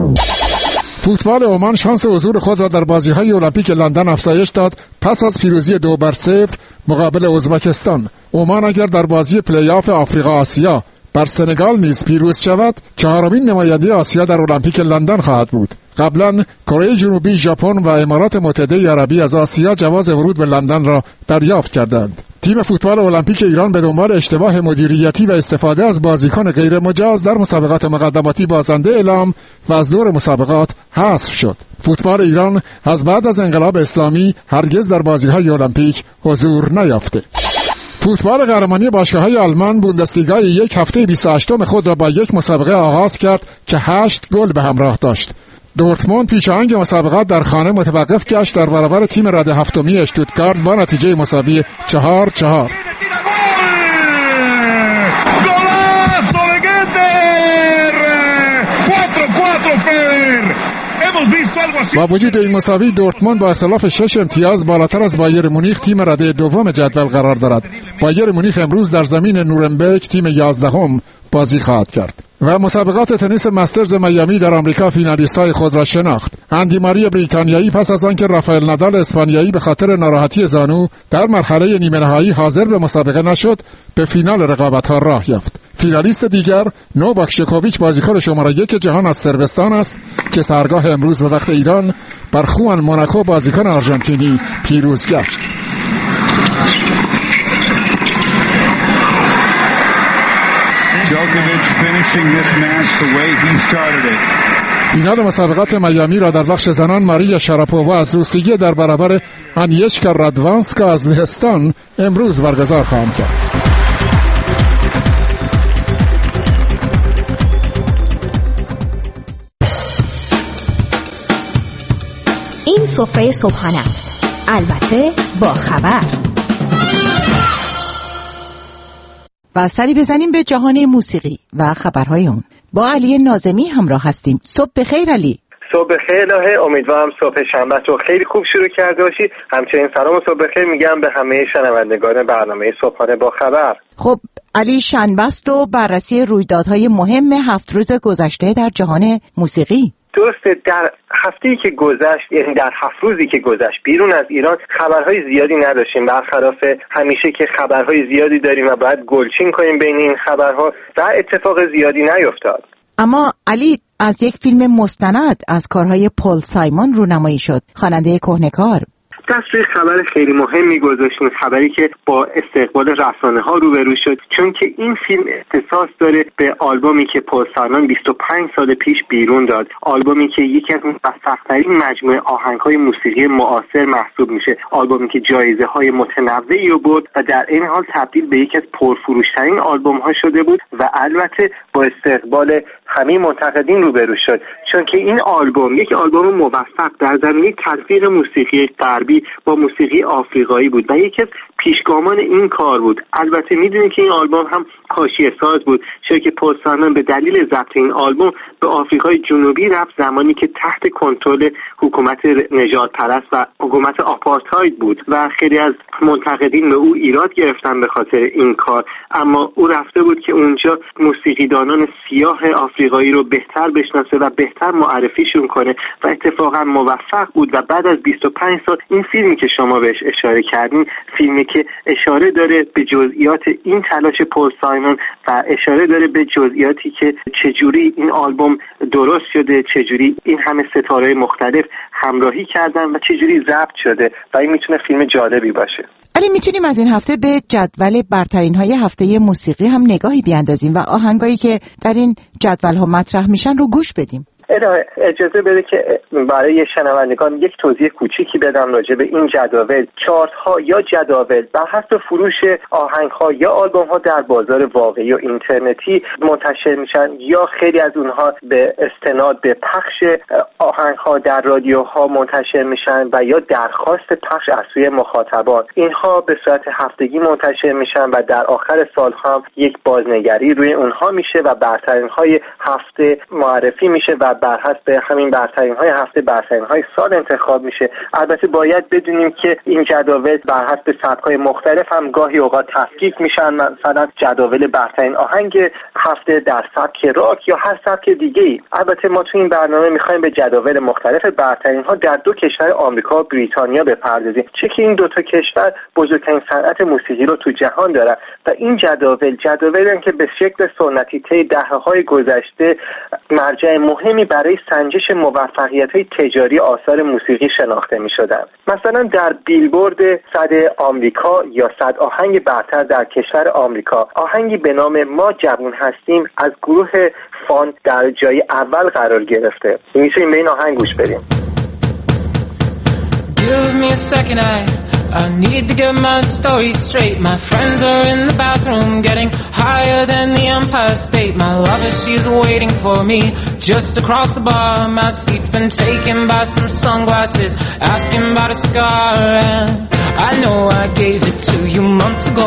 فوتبال عمان شانس حضور خود را در بازی‌های المپیک لندن افزایش داد پس از پیروزی 2-0 مقابل ازبکستان. عمان اگر در بازی پلی آف آفریقا آسیا بر سنگال نیز پیروز شود، 4مین نماینده آسیا در المپیک لندن خواهد بود. قبلا کره جنوبی، ژاپن و امارات متحده عربی از آسیا جواز ورود به لندن را دریافت کردند. تیم فوتبال المپیک ایران به دنبال اشتباه مدیریتی و استفاده از بازیکن غیر مجاز در مسابقات مقدماتی بازنده اعلام و از دور مسابقات حذف شد. فوتبال ایران از بعد از انقلاب اسلامی هرگز در بازی‌های المپیک حضور نیافته. فوتبال قهرمانی باشگاه‌های آلمان بوندسلیگا یک هفته 28م خود را با یک مسابقه آغاز کرد که 8 گل به همراه داشت. دورتموند پیشاهنگ مسابقات در خانه متوقف گشت در برابر تیم رده هفتمی اشتوتگارت با نتیجه مساوی 4-4. با وجود این مساوی دورتموند با اختلاف 6 امتیاز بالاتر از بایر مونیخ تیم رده دوم جدول قرار دارد. بایر مونیخ امروز در زمین نورنبرگ تیم 11ام بازی خواهد کرد. و مسابقات تنیس مسترز میامی در آمریکا فینالیست‌های خود را شناخت. اندی ماری بریتانیایی پس از آنکه رافائل نادال اسپانیایی به خاطر ناراحتی زانو در مرحله نیمه نهایی حاضر به مسابقه نشد، به فینال رقابت‌ها راه یافت. فینالیست دیگر نوواک جوکوویچ بازیکن شماره 1 جهان از صربستان است که سحرگاه امروز به وقت ایران بر خوان موناکو بازیکن آرژانتینی پیروز گشت. Djokovic finishing this match the way he started it. فینال مسابقات میامی را در بخش زنان ماریا شاراپووا از روسیه در برابر آنیشکا رادوانسکا از لهستان امروز برگزار خواهند کرد. این سفره صبحانه است، البته با خبر. و سری بزنیم به جهان موسیقی و خبرهای اون. با علی ناظمی همراه هستیم. صبح بخیر علی. صبح بخیر لاله، امیدوارم صبح شنبه رو خیلی خوب شروع کرده باشی. همچنین سلام و صبح بخیر میگم به همه شنوندگان برنامه صبحانه با خبر. خب علی، شنبه است و بررسی رویدادهای مهم 7 روز گذشته در جهان موسیقی. درسته، در هفته‌ای که گذشت، یعنی در 7 روزی که گذشت بیرون از ایران خبرهای زیادی نداشتیم، برخلاف همیشه که خبرهای زیادی داریم و باید گلچین کنیم بین این خبرها و اتفاق زیادی نیفتاد. اما علی، از یک فیلم مستند از کارهای پل سایمون رونمایی شد، خواننده کهنه‌کار. دست روی خبر خیلی مهمی گذاشتیم، خبری که با استقبال رسانه‌ها روبرو شد، چون که این فیلم اختصاص داره به آلبومی که پل سایمون 25 سال پیش بیرون داد، آلبومی که یکی از موفق‌ترین مجموعه آهنگ‌های موسیقی معاصر محسوب میشه، آلبومی که جایزه‌های متنوعی رو برد و در این حال تبدیل به یکی از پرفروش‌ترین آلبوم‌ها شده بود و البته با استقبال همه منتقدین روبرو شد، چون که این آلبوم یک آلبوم موفق در زمینه تلفیق موسیقی غربی با موسیقی آفریقایی بود و یکی از پیشگامان این کار بود. البته میدونید که این آلبوم هم حاشیه ساز بود، چون که پل سایمون به دلیل ضبط این آلبوم به آفریقای جنوبی رفت زمانی که تحت کنترل حکومت نژاد پرست و حکومت آپارتاید بود و خیلی از منتقدین به او ایراد گرفتن به خاطر این کار، اما او رفته بود که اونجا موسیقیدانان سیاه آفریقایی رو بهتر بشناسه و بهتر معرفیشون کنه و اتفاقا موفق بود و بعد از 25 سال این فیلمی که شما بهش اشاره کردین، فیلمی که اشاره داره به جزئیات این تلاش پل سایمون و اشاره داره به جزئیاتی که چجوری این آلبوم درست شده، چجوری این همه ستاره مختلف همراهی کردن و چجوری ضبط شده و این میتونه فیلم جالبی باشه. علی، میتونیم از این هفته به جدول برترین های هفته موسیقی هم نگاهی بیاندازیم و آهنگایی که در این جدول ها مطرح میشن رو گوش بدیم. اجازه بده که برای شنوندگان یک توضیح کوچیکی بدم راجع به این جداول. چارت ها یا جداول بر حسب فروش آهنگ ها یا آلبوم ها در بازار واقعی و اینترنتی منتشر میشن یا خیلی از اونها به استناد به پخش آهنگ ها در رادیوها منتشر میشن و یا درخواست پخش از سوی مخاطبان. اینها به صورت هفتگی منتشر میشن و در آخر سال هم یک بازنگری روی اونها میشه و برترین های هفته معرفی میشه و بر حسب همین برترین های هفته برترین های سال انتخاب میشه. البته باید بدونیم که این جداول بر حسب سبک‌های مختلف هم گاهی اوقات تفکیک میشن، مثلا جداول برترین آهنگ هفته در سبک راک یا هر سبک دیگه‌ای. البته ما تو این برنامه میخوایم به جداول مختلف برترین ها در 2 کشور آمریکا و بریتانیا بپردازیم، چون که این 2 تا کشور بزرگترین صنعت موسیقی رو تو جهان دارن و این جداولی که به شکل سنتی طی دهه‌های گذشته مرجع مهمی مهمی برای سنجش موفقیت‌های تجاری آثار موسیقی شناخته می‌شدند. مثلا در بیلبورد 100 آمریکا یا 100 آهنگ برتر در کشور آمریکا، آهنگی به نام ما جوان هستیم از گروه فان در جای اول قرار گرفته. می‌تونیم به این آهنگ گوش بدیم. Give me a second, I need to get my story straight. My friends are in the bathroom getting higher than the Empire State. My lover, she's waiting for me just across the bar. My seat's been taken by some sunglasses asking about a scar. And I know I gave it to you months ago.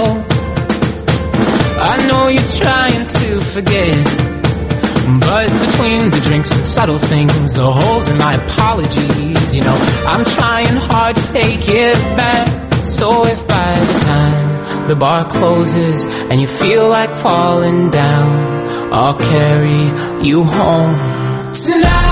I know you're trying to forget, but between the drinks and subtle things, the holes in my apologies, you know, I'm trying hard to take it back. So if by the time the bar closes and you feel like falling down, I'll carry you home tonight.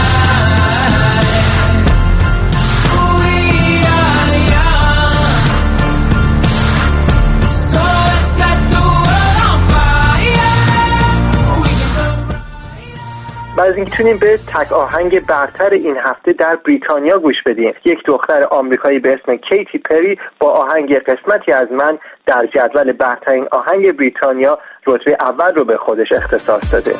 بعد از اینکه میتونیم به تک آهنگ برتر این هفته در بریتانیا گوش بدیم. یک دختر آمریکایی به اسم کیتی پری با آهنگ قسمتی از من در جدول برترین آهنگ بریتانیا رتبه اول رو به خودش اختصاص داده.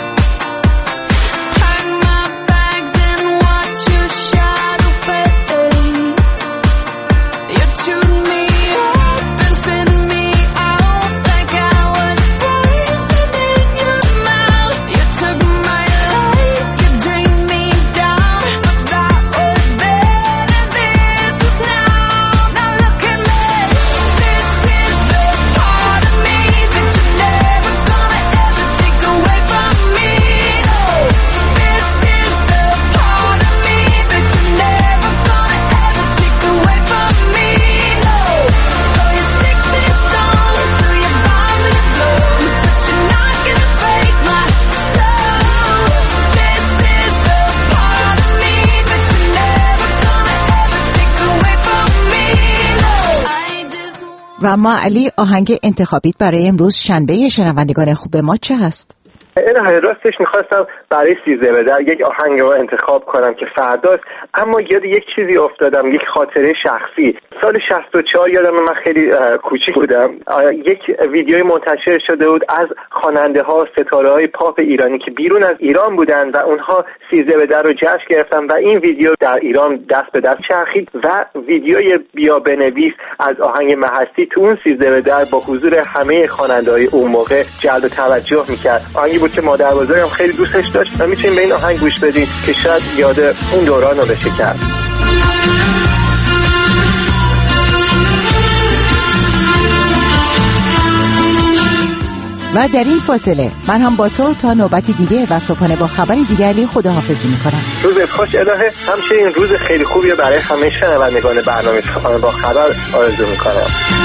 و اما علی، آهنگ انتخابیت برای امروز شنبه شنوندگان خوب ما چه هست؟ الهه، راستش میخواستم برای 13 به در یک آهنگ رو انتخاب کنم که فرداست، اما یاد یک چیزی افتادم، یک خاطره شخصی. سال 64 یادم من خیلی کوچیک بودم، یک ویدیوی منتشر شده بود از خواننده ها، ستاره های پاپ ایرانی که بیرون از ایران بودن و اونها 13 به در رو جشن گرفتن و این ویدیو در ایران دست به دست چرخید و ویدیوی بیا بنویس از آهنگ محستی تو اون 13 به در با حضور همه خواننده های اون موقع جلب توجه میکرد. آهنگی بود که مادر بزرگم خیلی دوستش داشت و میتونیم به این آهنگ گوش بدیم که شاید یاد اون دوران رو بشه کرد. و در این فاصله من هم با تو تا نوبتی دیگه و صبحانه با خبری دیگه علی خداحافظی میکنم. روز خوش الهه، همچنین روز خیلی خوبی برای همه شنوندگان برنامه صبحانه با خبر آرزو میکنم.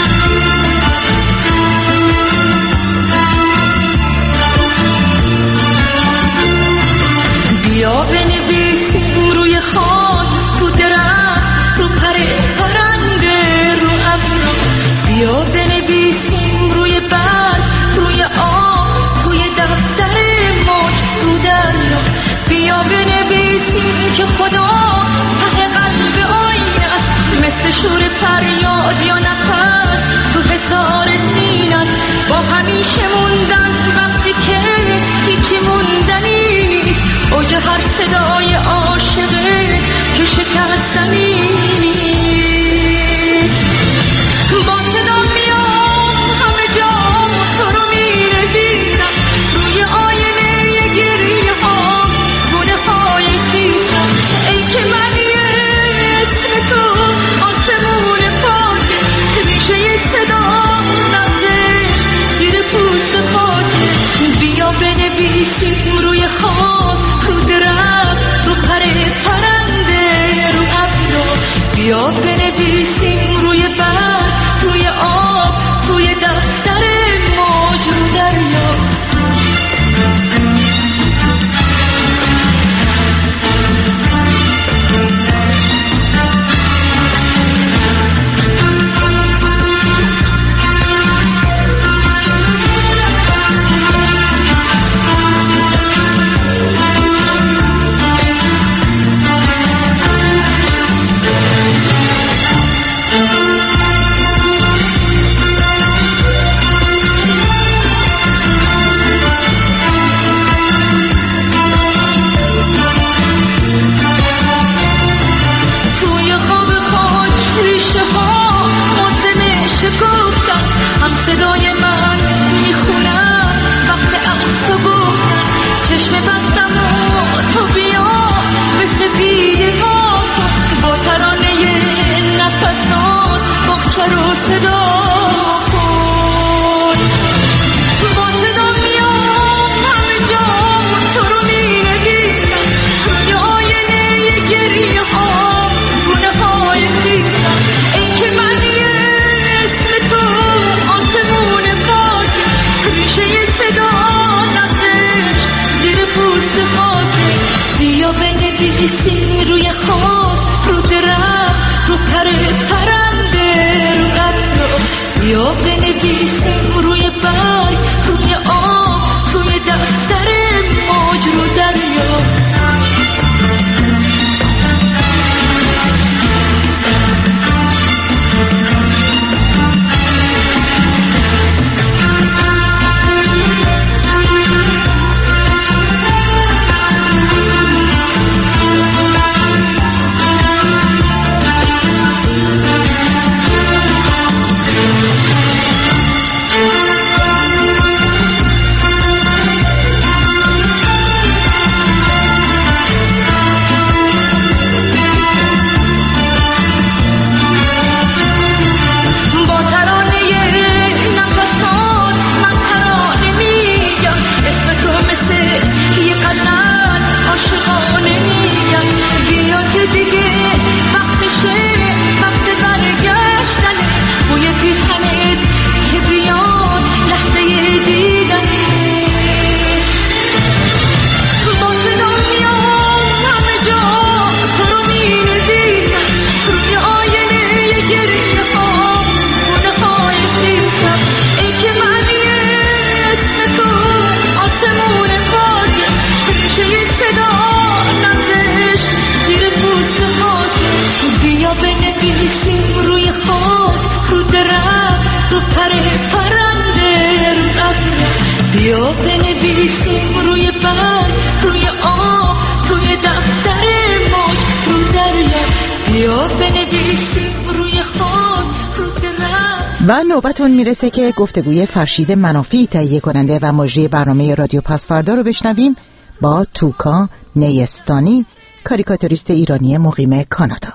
بیا بنویسیم روی خاک، رو درخت، رو پرنده، رو ابر. بیا بنویسیم روی برگ، روی آب، توی دفتر موج، رو دریا. بیا بنویسیم که خدا ته قلب آینه است، مثل شور فریاد یا نفس و نوبتون میرسه که گفتگوی فرشید منافی تهیه کننده و مجری برنامه رادیو پسفردا رو بشنویم با توکا نیستانی، کاریکاتوریست ایرانی مقیم کانادا.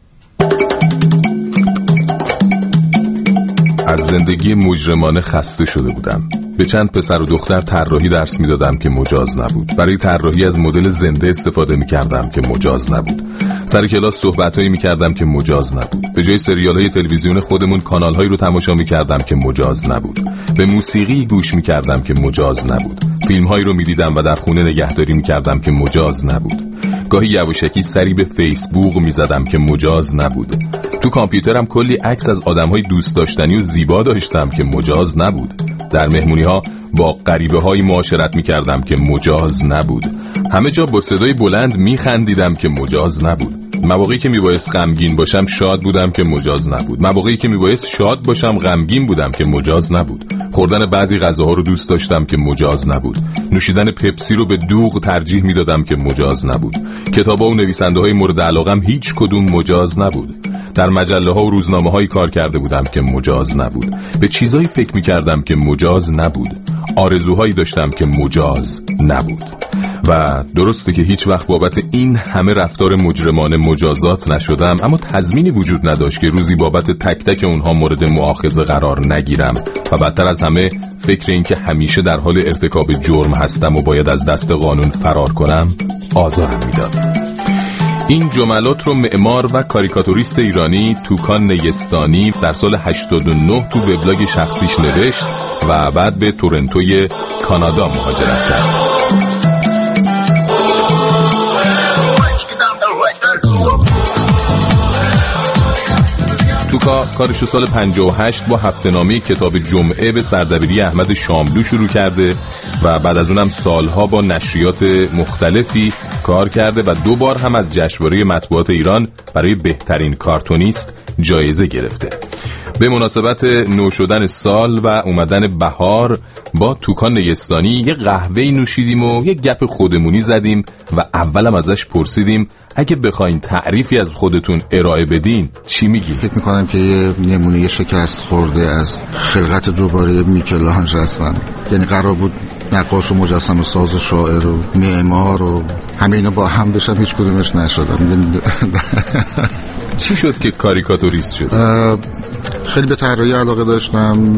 از زندگی مجرمانه خسته شده بودم. به چند پسر و دختر طراحی درس میدادم که مجاز نبود. برای طراحی از مدل زنده استفاده میکردم که مجاز نبود. سر کلاس صحبتایی میکردم که مجاز نبود. به جای سریال‌های تلویزیون خودمون کانال‌هایی رو تماشا میکردم که مجاز نبود. به موسیقی گوش میکردم که مجاز نبود. فیلم‌هایی رو میدیدم و در خونه نگهداری میکردم که مجاز نبود. گاهی یواشکی سری به فیسبوک میزدم که مجاز نبود. تو کامپیوترم کلی عکس از آدم‌های دوست داشتنی و زیبا داشتم که مجاز نبود. در مهمونی‌ها با غریبه‌های معاشرت می‌کردم که مجاز نبود. همه جا با صدای بلند می‌خندیدم که مجاز نبود. مواقعی که میبایست غمگین باشم شاد بودم که مجاز نبود. مواقعی که میبایست شاد باشم غمگین بودم که مجاز نبود. خوردن بعضی غذاها رو دوست داشتم که مجاز نبود. نوشیدن پپسی رو به دوغ ترجیح میدادم که مجاز نبود. کتابا و نویسنده‌های مورد علاقم هیچ کدوم مجاز نبود. در مجله‌ها و روزنامه‌هایی کار کرده بودم که مجاز نبود. به چیزایی فکر می‌کردم که مجاز نبود. آرزوهایی داشتم که مجاز نبود. و درسته که هیچ وقت بابت این همه رفتار مجرمانه مجازات نشدم، اما تضمینی وجود نداشت که روزی بابت تک تک اونها مورد مؤاخذه قرار نگیرم و بدتر از همه فکر این که همیشه در حال ارتکاب جرم هستم و باید از دست قانون فرار کنم آزارم میداد. این جملات رو معمار و کاریکاتوریست ایرانی توکا نیستانی در سال 89 تو وبلاگ شخصیش نوشت و بعد به تورنتوی کانادا مهاجرت کرد. توکا کارشو سال 58 با هفته‌نامه کتاب جمعه به سردبیری احمد شاملو شروع کرده و بعد از اونم سالها با نشریات مختلفی کار کرده و 2 بار هم از جشنواره مطبوعات ایران برای بهترین کارتونیست جایزه گرفته. به مناسبت نو شدن سال و اومدن بهار با توکا نیستانی یه قهوه‌ای نوشیدیم و یه گپ خودمونی زدیم و اولم ازش پرسیدیم اگه بخواین تعریفی از خودتون ارائه بدین چی میگی؟ فکر میکنم که یه نمونه شکست خورده از خلقت دوباره میکلانج هستم. یعنی قرار بود نقاش و مجسمه ساز و شاعر و معمار و همه اینا با هم بشم، هیچ کدومش نشدم. چی شد که کاریکاتوریست شد؟ خیلی به طراحی علاقه داشتم.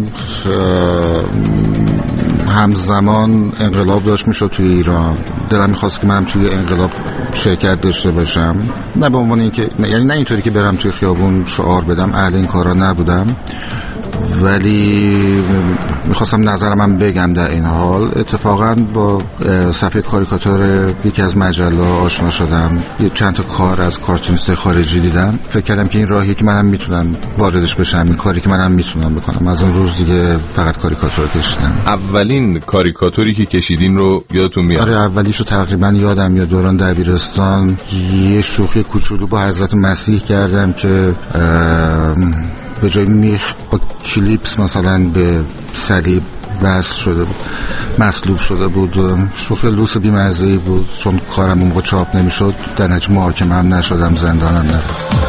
همزمان انقلاب داشت میشد توی ایران. دلم میخواست که من توی انقلاب شرکت داشته باشم، نه به عنوان اینکه یعنی نه اینطوری که برم توی خیابون شعار بدم، اهل این کارا نبودم، ولی میخواستم نظرم هم بگم. در این حال اتفاقا با صفحه کاریکاتور یکی از مجله آشنا شدم، یه چند تا کار از کارتونیست خارجی دیدم، فکر کردم که این راهیه که منم میتونم واردش بشم، این کاری که منم میتونم بکنم. از اون روز دیگه فقط کاریکاتور کشیدم. اولین کاریکاتوری که کشیدین رو یادتون میاد؟ آره اولیشو تقریبا یادم میاد. دوران دبیرستان یه شوخی کوچولو با حضرت مسیح کردم که به جای میخ با کلیپس مثلا به صلیب وصل شده بود، مصلوب شده بود. شوخی لوس بی‌مزه‌ای بود. چون کارم اون موقع چاپ نمیشد، در نتیجه محاکمه هم نشدم، زندانم نرفتم.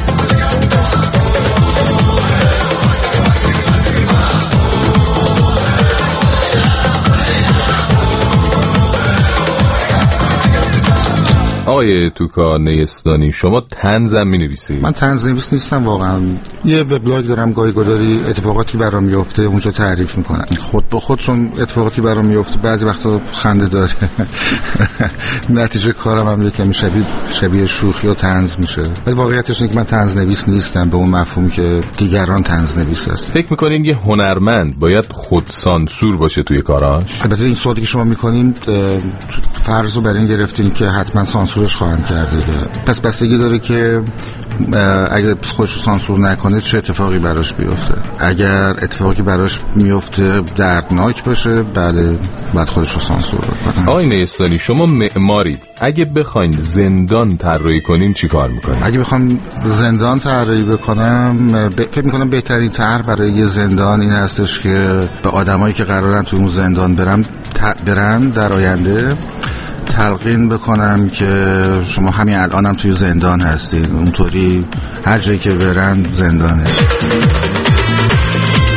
آقای توکا نیستانی، شما طنزم می‌نویسی؟ من طنزنویس نیستم واقعا. یه وبلاگ دارم، گاهی گداری اتفاقاتی برام میفته اونجا تعریف میکنم خود به خود، چون اتفاقاتی برام میفته بعضی وقتا خنده داره. نتیجه کارم هم یکم شبیه شوخی و طنز میشه، ولی واقعیتش اینه که من طنزنویس نیستم به اون مفهومی که دیگران طنزنویس هستن. فکر میکنین یه هنرمند باید خود سانسور باشه توی کاراش؟ البته این سوالی که شما میکنین فرض رو بر این گرفتین که حتما سانسورش خواهند کرده. پس بستگی داره که اگر خودش سانسور نکنه چه اتفاقی براش بیفته. اگر اتفاقی براش میفته دردناک باشه، بله بعد خودش رو سانسور بکنه. آقای نیستانی، شما معمارید، اگه بخواین زندان طراحی کنین چی کار میکنین؟ اگه بخوام زندان طراحی بکنم، فکر میکنم بهترین طرح برای یه زندان این هستش که به آدمایی که قرارن تو اون زندان برن در آینده تلقین بکنم که شما همین الانم توی زندان هستید، اونطوری هر جایی که برن زندانه.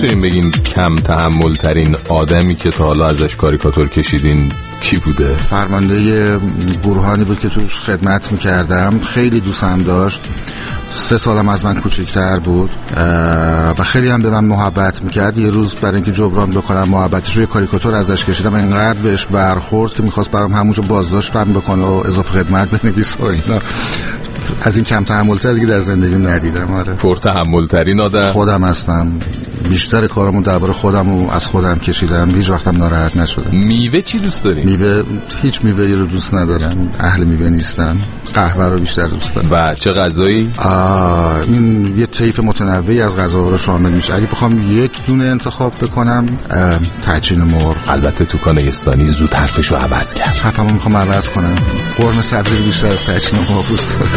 میتونیم بگین کم تحمل ترین آدمی که تا حالا ازش کاریکاتور کشیدین کی بوده؟ فرمانده گروهانی بود که توش خدمت میکردم، خیلی دوستم داشت، 3 سالم از من کوچکتر بود و خیلی هم به من محبت میکرد. یه روز برای اینکه جبران بکنم محبتش روی کاریکاتور ازش کشیدم، انقدر بهش برخورد که میخواست برام همونجا بازداشتم بکنه و اضافه خدمت بنویسه و اینا. از این کم تحمل‌تر دیگه در زندگیم ندیدم. آره، پر تحمل‌ترین آدم خودم هستم. بیشتر کارمو درباره خودم و از خودم کشیدم، هیچ وقتم ناراحت نشدم. میوه چی دوست داری؟ میوه هیچ میوه‌ای رو دوست ندارم، اهل میوه نیستم. قهوه رو بیشتر دوست دارم. و چه غذایی؟ این یه طیف متنوعی از غذاها رو شامل میشه. اگه بخوام یک دونه انتخاب بکنم، تهچین مرغ. البته تو کانگستانی زود حرفشو عوض کرد. حرفمو میخوام عوض کنم. قرمه سبزی رو بیشتر از تهچین مرغ دوست دارم.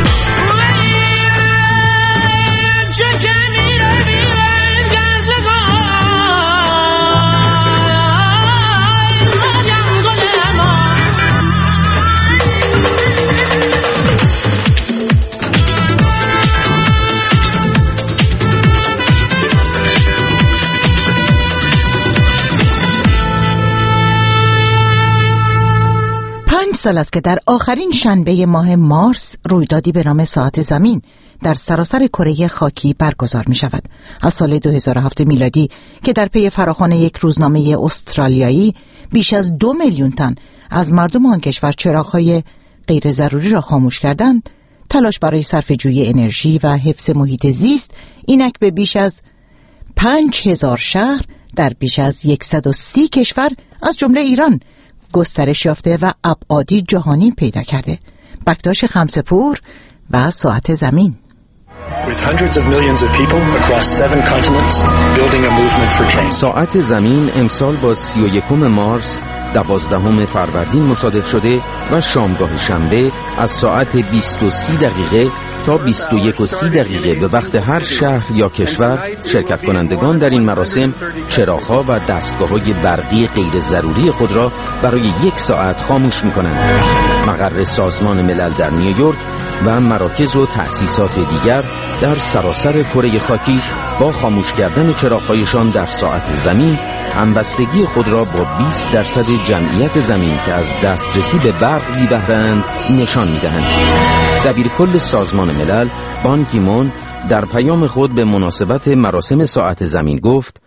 سال است که در آخرین شنبه ماه مارس رویدادی به نام ساعت زمین در سراسر کره خاکی برگزار می شود. از سال 2007 میلادی که در پی فراخوان یک روزنامه استرالیایی بیش از 2 میلیون تن از مردم آن کشور چراغ‌های غیر ضروری را خاموش کردند، تلاش برای صرفه‌جویی انرژی و حفظ محیط زیست اینک به بیش از 5000 شهر در بیش از 130 کشور از جمله ایران گسترش یافته و ابعادی جهانی پیدا کرده. بکتاش خمسه‌پور و ساعت زمین. ساعت زمین امسال با 31 مارس 12 فروردین مصادف شده و شامگاه شنبه از ساعت 20:30 تا 21:30 به وقت هر شهر یا کشور شرکت کنندگان در این مراسم چراغ‌ها و دستگاه‌های برقی غیر ضروری خود را برای 1 ساعت خاموش می‌کنند. مقر سازمان ملل در نیویورک و مراکز و تأسیسات دیگر در سراسر کره خاکی با خاموش کردن چراغ‌هایشان در ساعت زمین همبستگی خود را با 20% جمعیت زمین که از دسترسی به برق بی بهره‌اند نشان می‌دهند. دبیرکل سازمان ملل بان کی مون در پیام خود به مناسبت مراسم ساعت زمین گفت: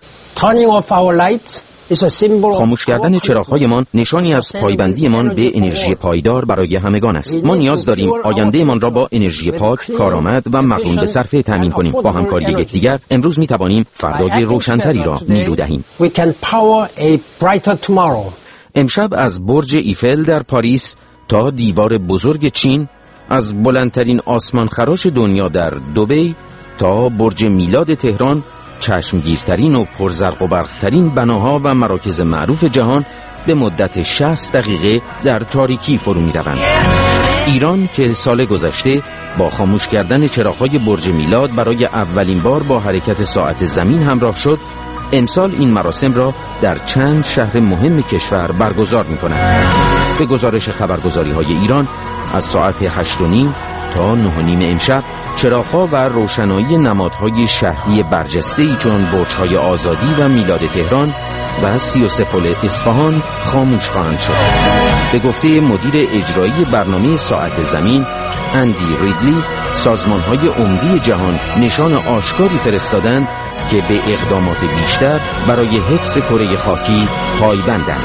خاموش کردن چراغ‌هایمان نشانی از پایبندیمان به انرژی پایدار برای همگان است. ما نیاز داریم آیندهمان را با انرژی پاک، کارآمد و مقرون به صرفه تامین کنیم. با همکاری یکدیگر امروز می‌توانیم فردای روشن‌تری را نیرو دهیم. امشب از برج ایفل در پاریس تا دیوار بزرگ چین، از بلندترین آسمانخراش دنیا در دبی تا برج میلاد تهران، چشمگیرترین و پرزرق و برقترین بناها و مراکز معروف جهان به مدت 60 دقیقه در تاریکی فرو می روند. ایران که سال گذشته با خاموش کردن چراغ‌های برج میلاد برای اولین بار با حرکت ساعت زمین همراه شد، امسال این مراسم را در چند شهر مهم کشور برگزار می کنند. به گزارش خبرگزاری‌های ایران از ساعت 8:30 تا 9:30 امشب چراغ‌ها و روشنایی نمادهای شهری برجسته‌ای چون برج‌های آزادی و میلاد تهران و 33 پل اصفهان خاموش خواهند شد. به گفته مدیر اجرایی برنامه ساعت زمین اندی ریدلی، سازمان‌های عمده جهان نشان آشکاری فرستادند که به اقدامات بیشتر برای حفظ کره خاکی پایبندند.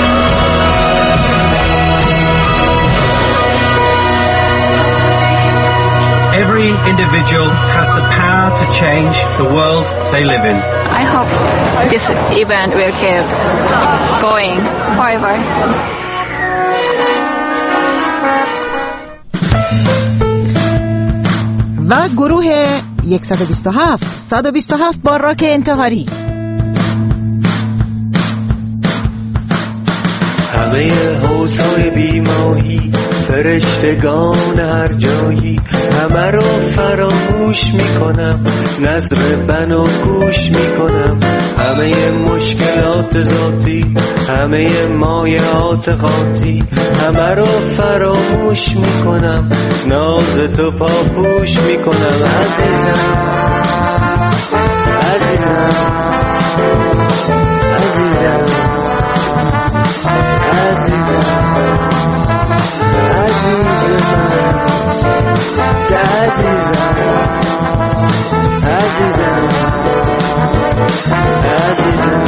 Every individual has the power to change the world they live in. I hope this event will keep going forever. و گروه 127 با راک انتحاری. همه حوض‌های بیماهی، فرشتگان هر جایی، همه رو فراموش میکنم، نظر بنا گوش میکنم، همه مشکلات ذاتی، همه مایعات خاطی، همه رو فراموش میکنم، ناز تو پاپوش میکنم. عزیزم عزیزم عزیزم عزیزم عزیز من عزیزم عزیزم عزیزم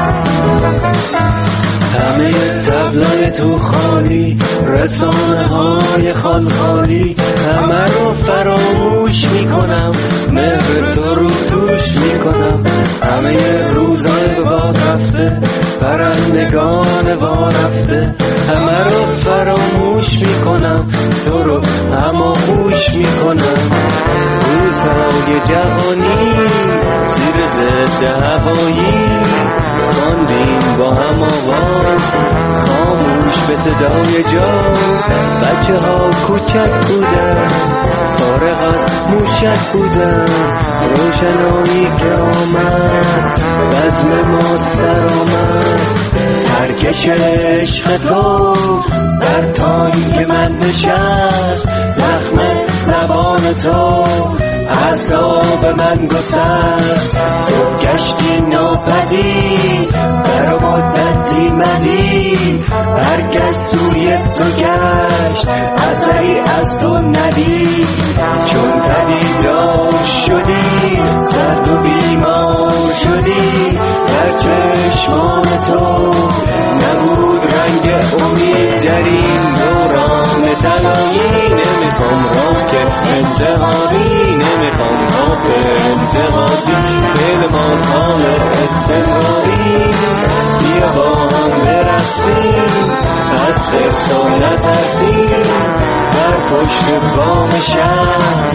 همه تبلای تو خالی رسانه های خالخالی همه رو فراموش میکنم مهر تو رو توش میکنم همه روزای به باد رفته پرندگان وارفته همه رو فراموش میکنم تو رو هماغوش میکنم روزهای جوانی زیر ضد هوایی خواندیم با هم آواز خاموش به صدای جاز بچه ها کوچک بودن فارغ از موشک بودن روشنایی که آمد بزم ما سر آمد ترکش عشق تو بر تایی که من نشست زخم زبان تو عذاب من گسست تو گشتی ناپدید در مدتی مدید هرگز سوی تو گشت اثری از تو ندید چون پدیدار شدی سرد و بیمار شدی در چشمان تو نبود رنگ امید در این دوران طلایی نمیخوام راه انتحاری نمیخوام راه انتقادی فعل مازال استمراری بیا با هم برسیم از خرسان نترسیم در پشت بام شهر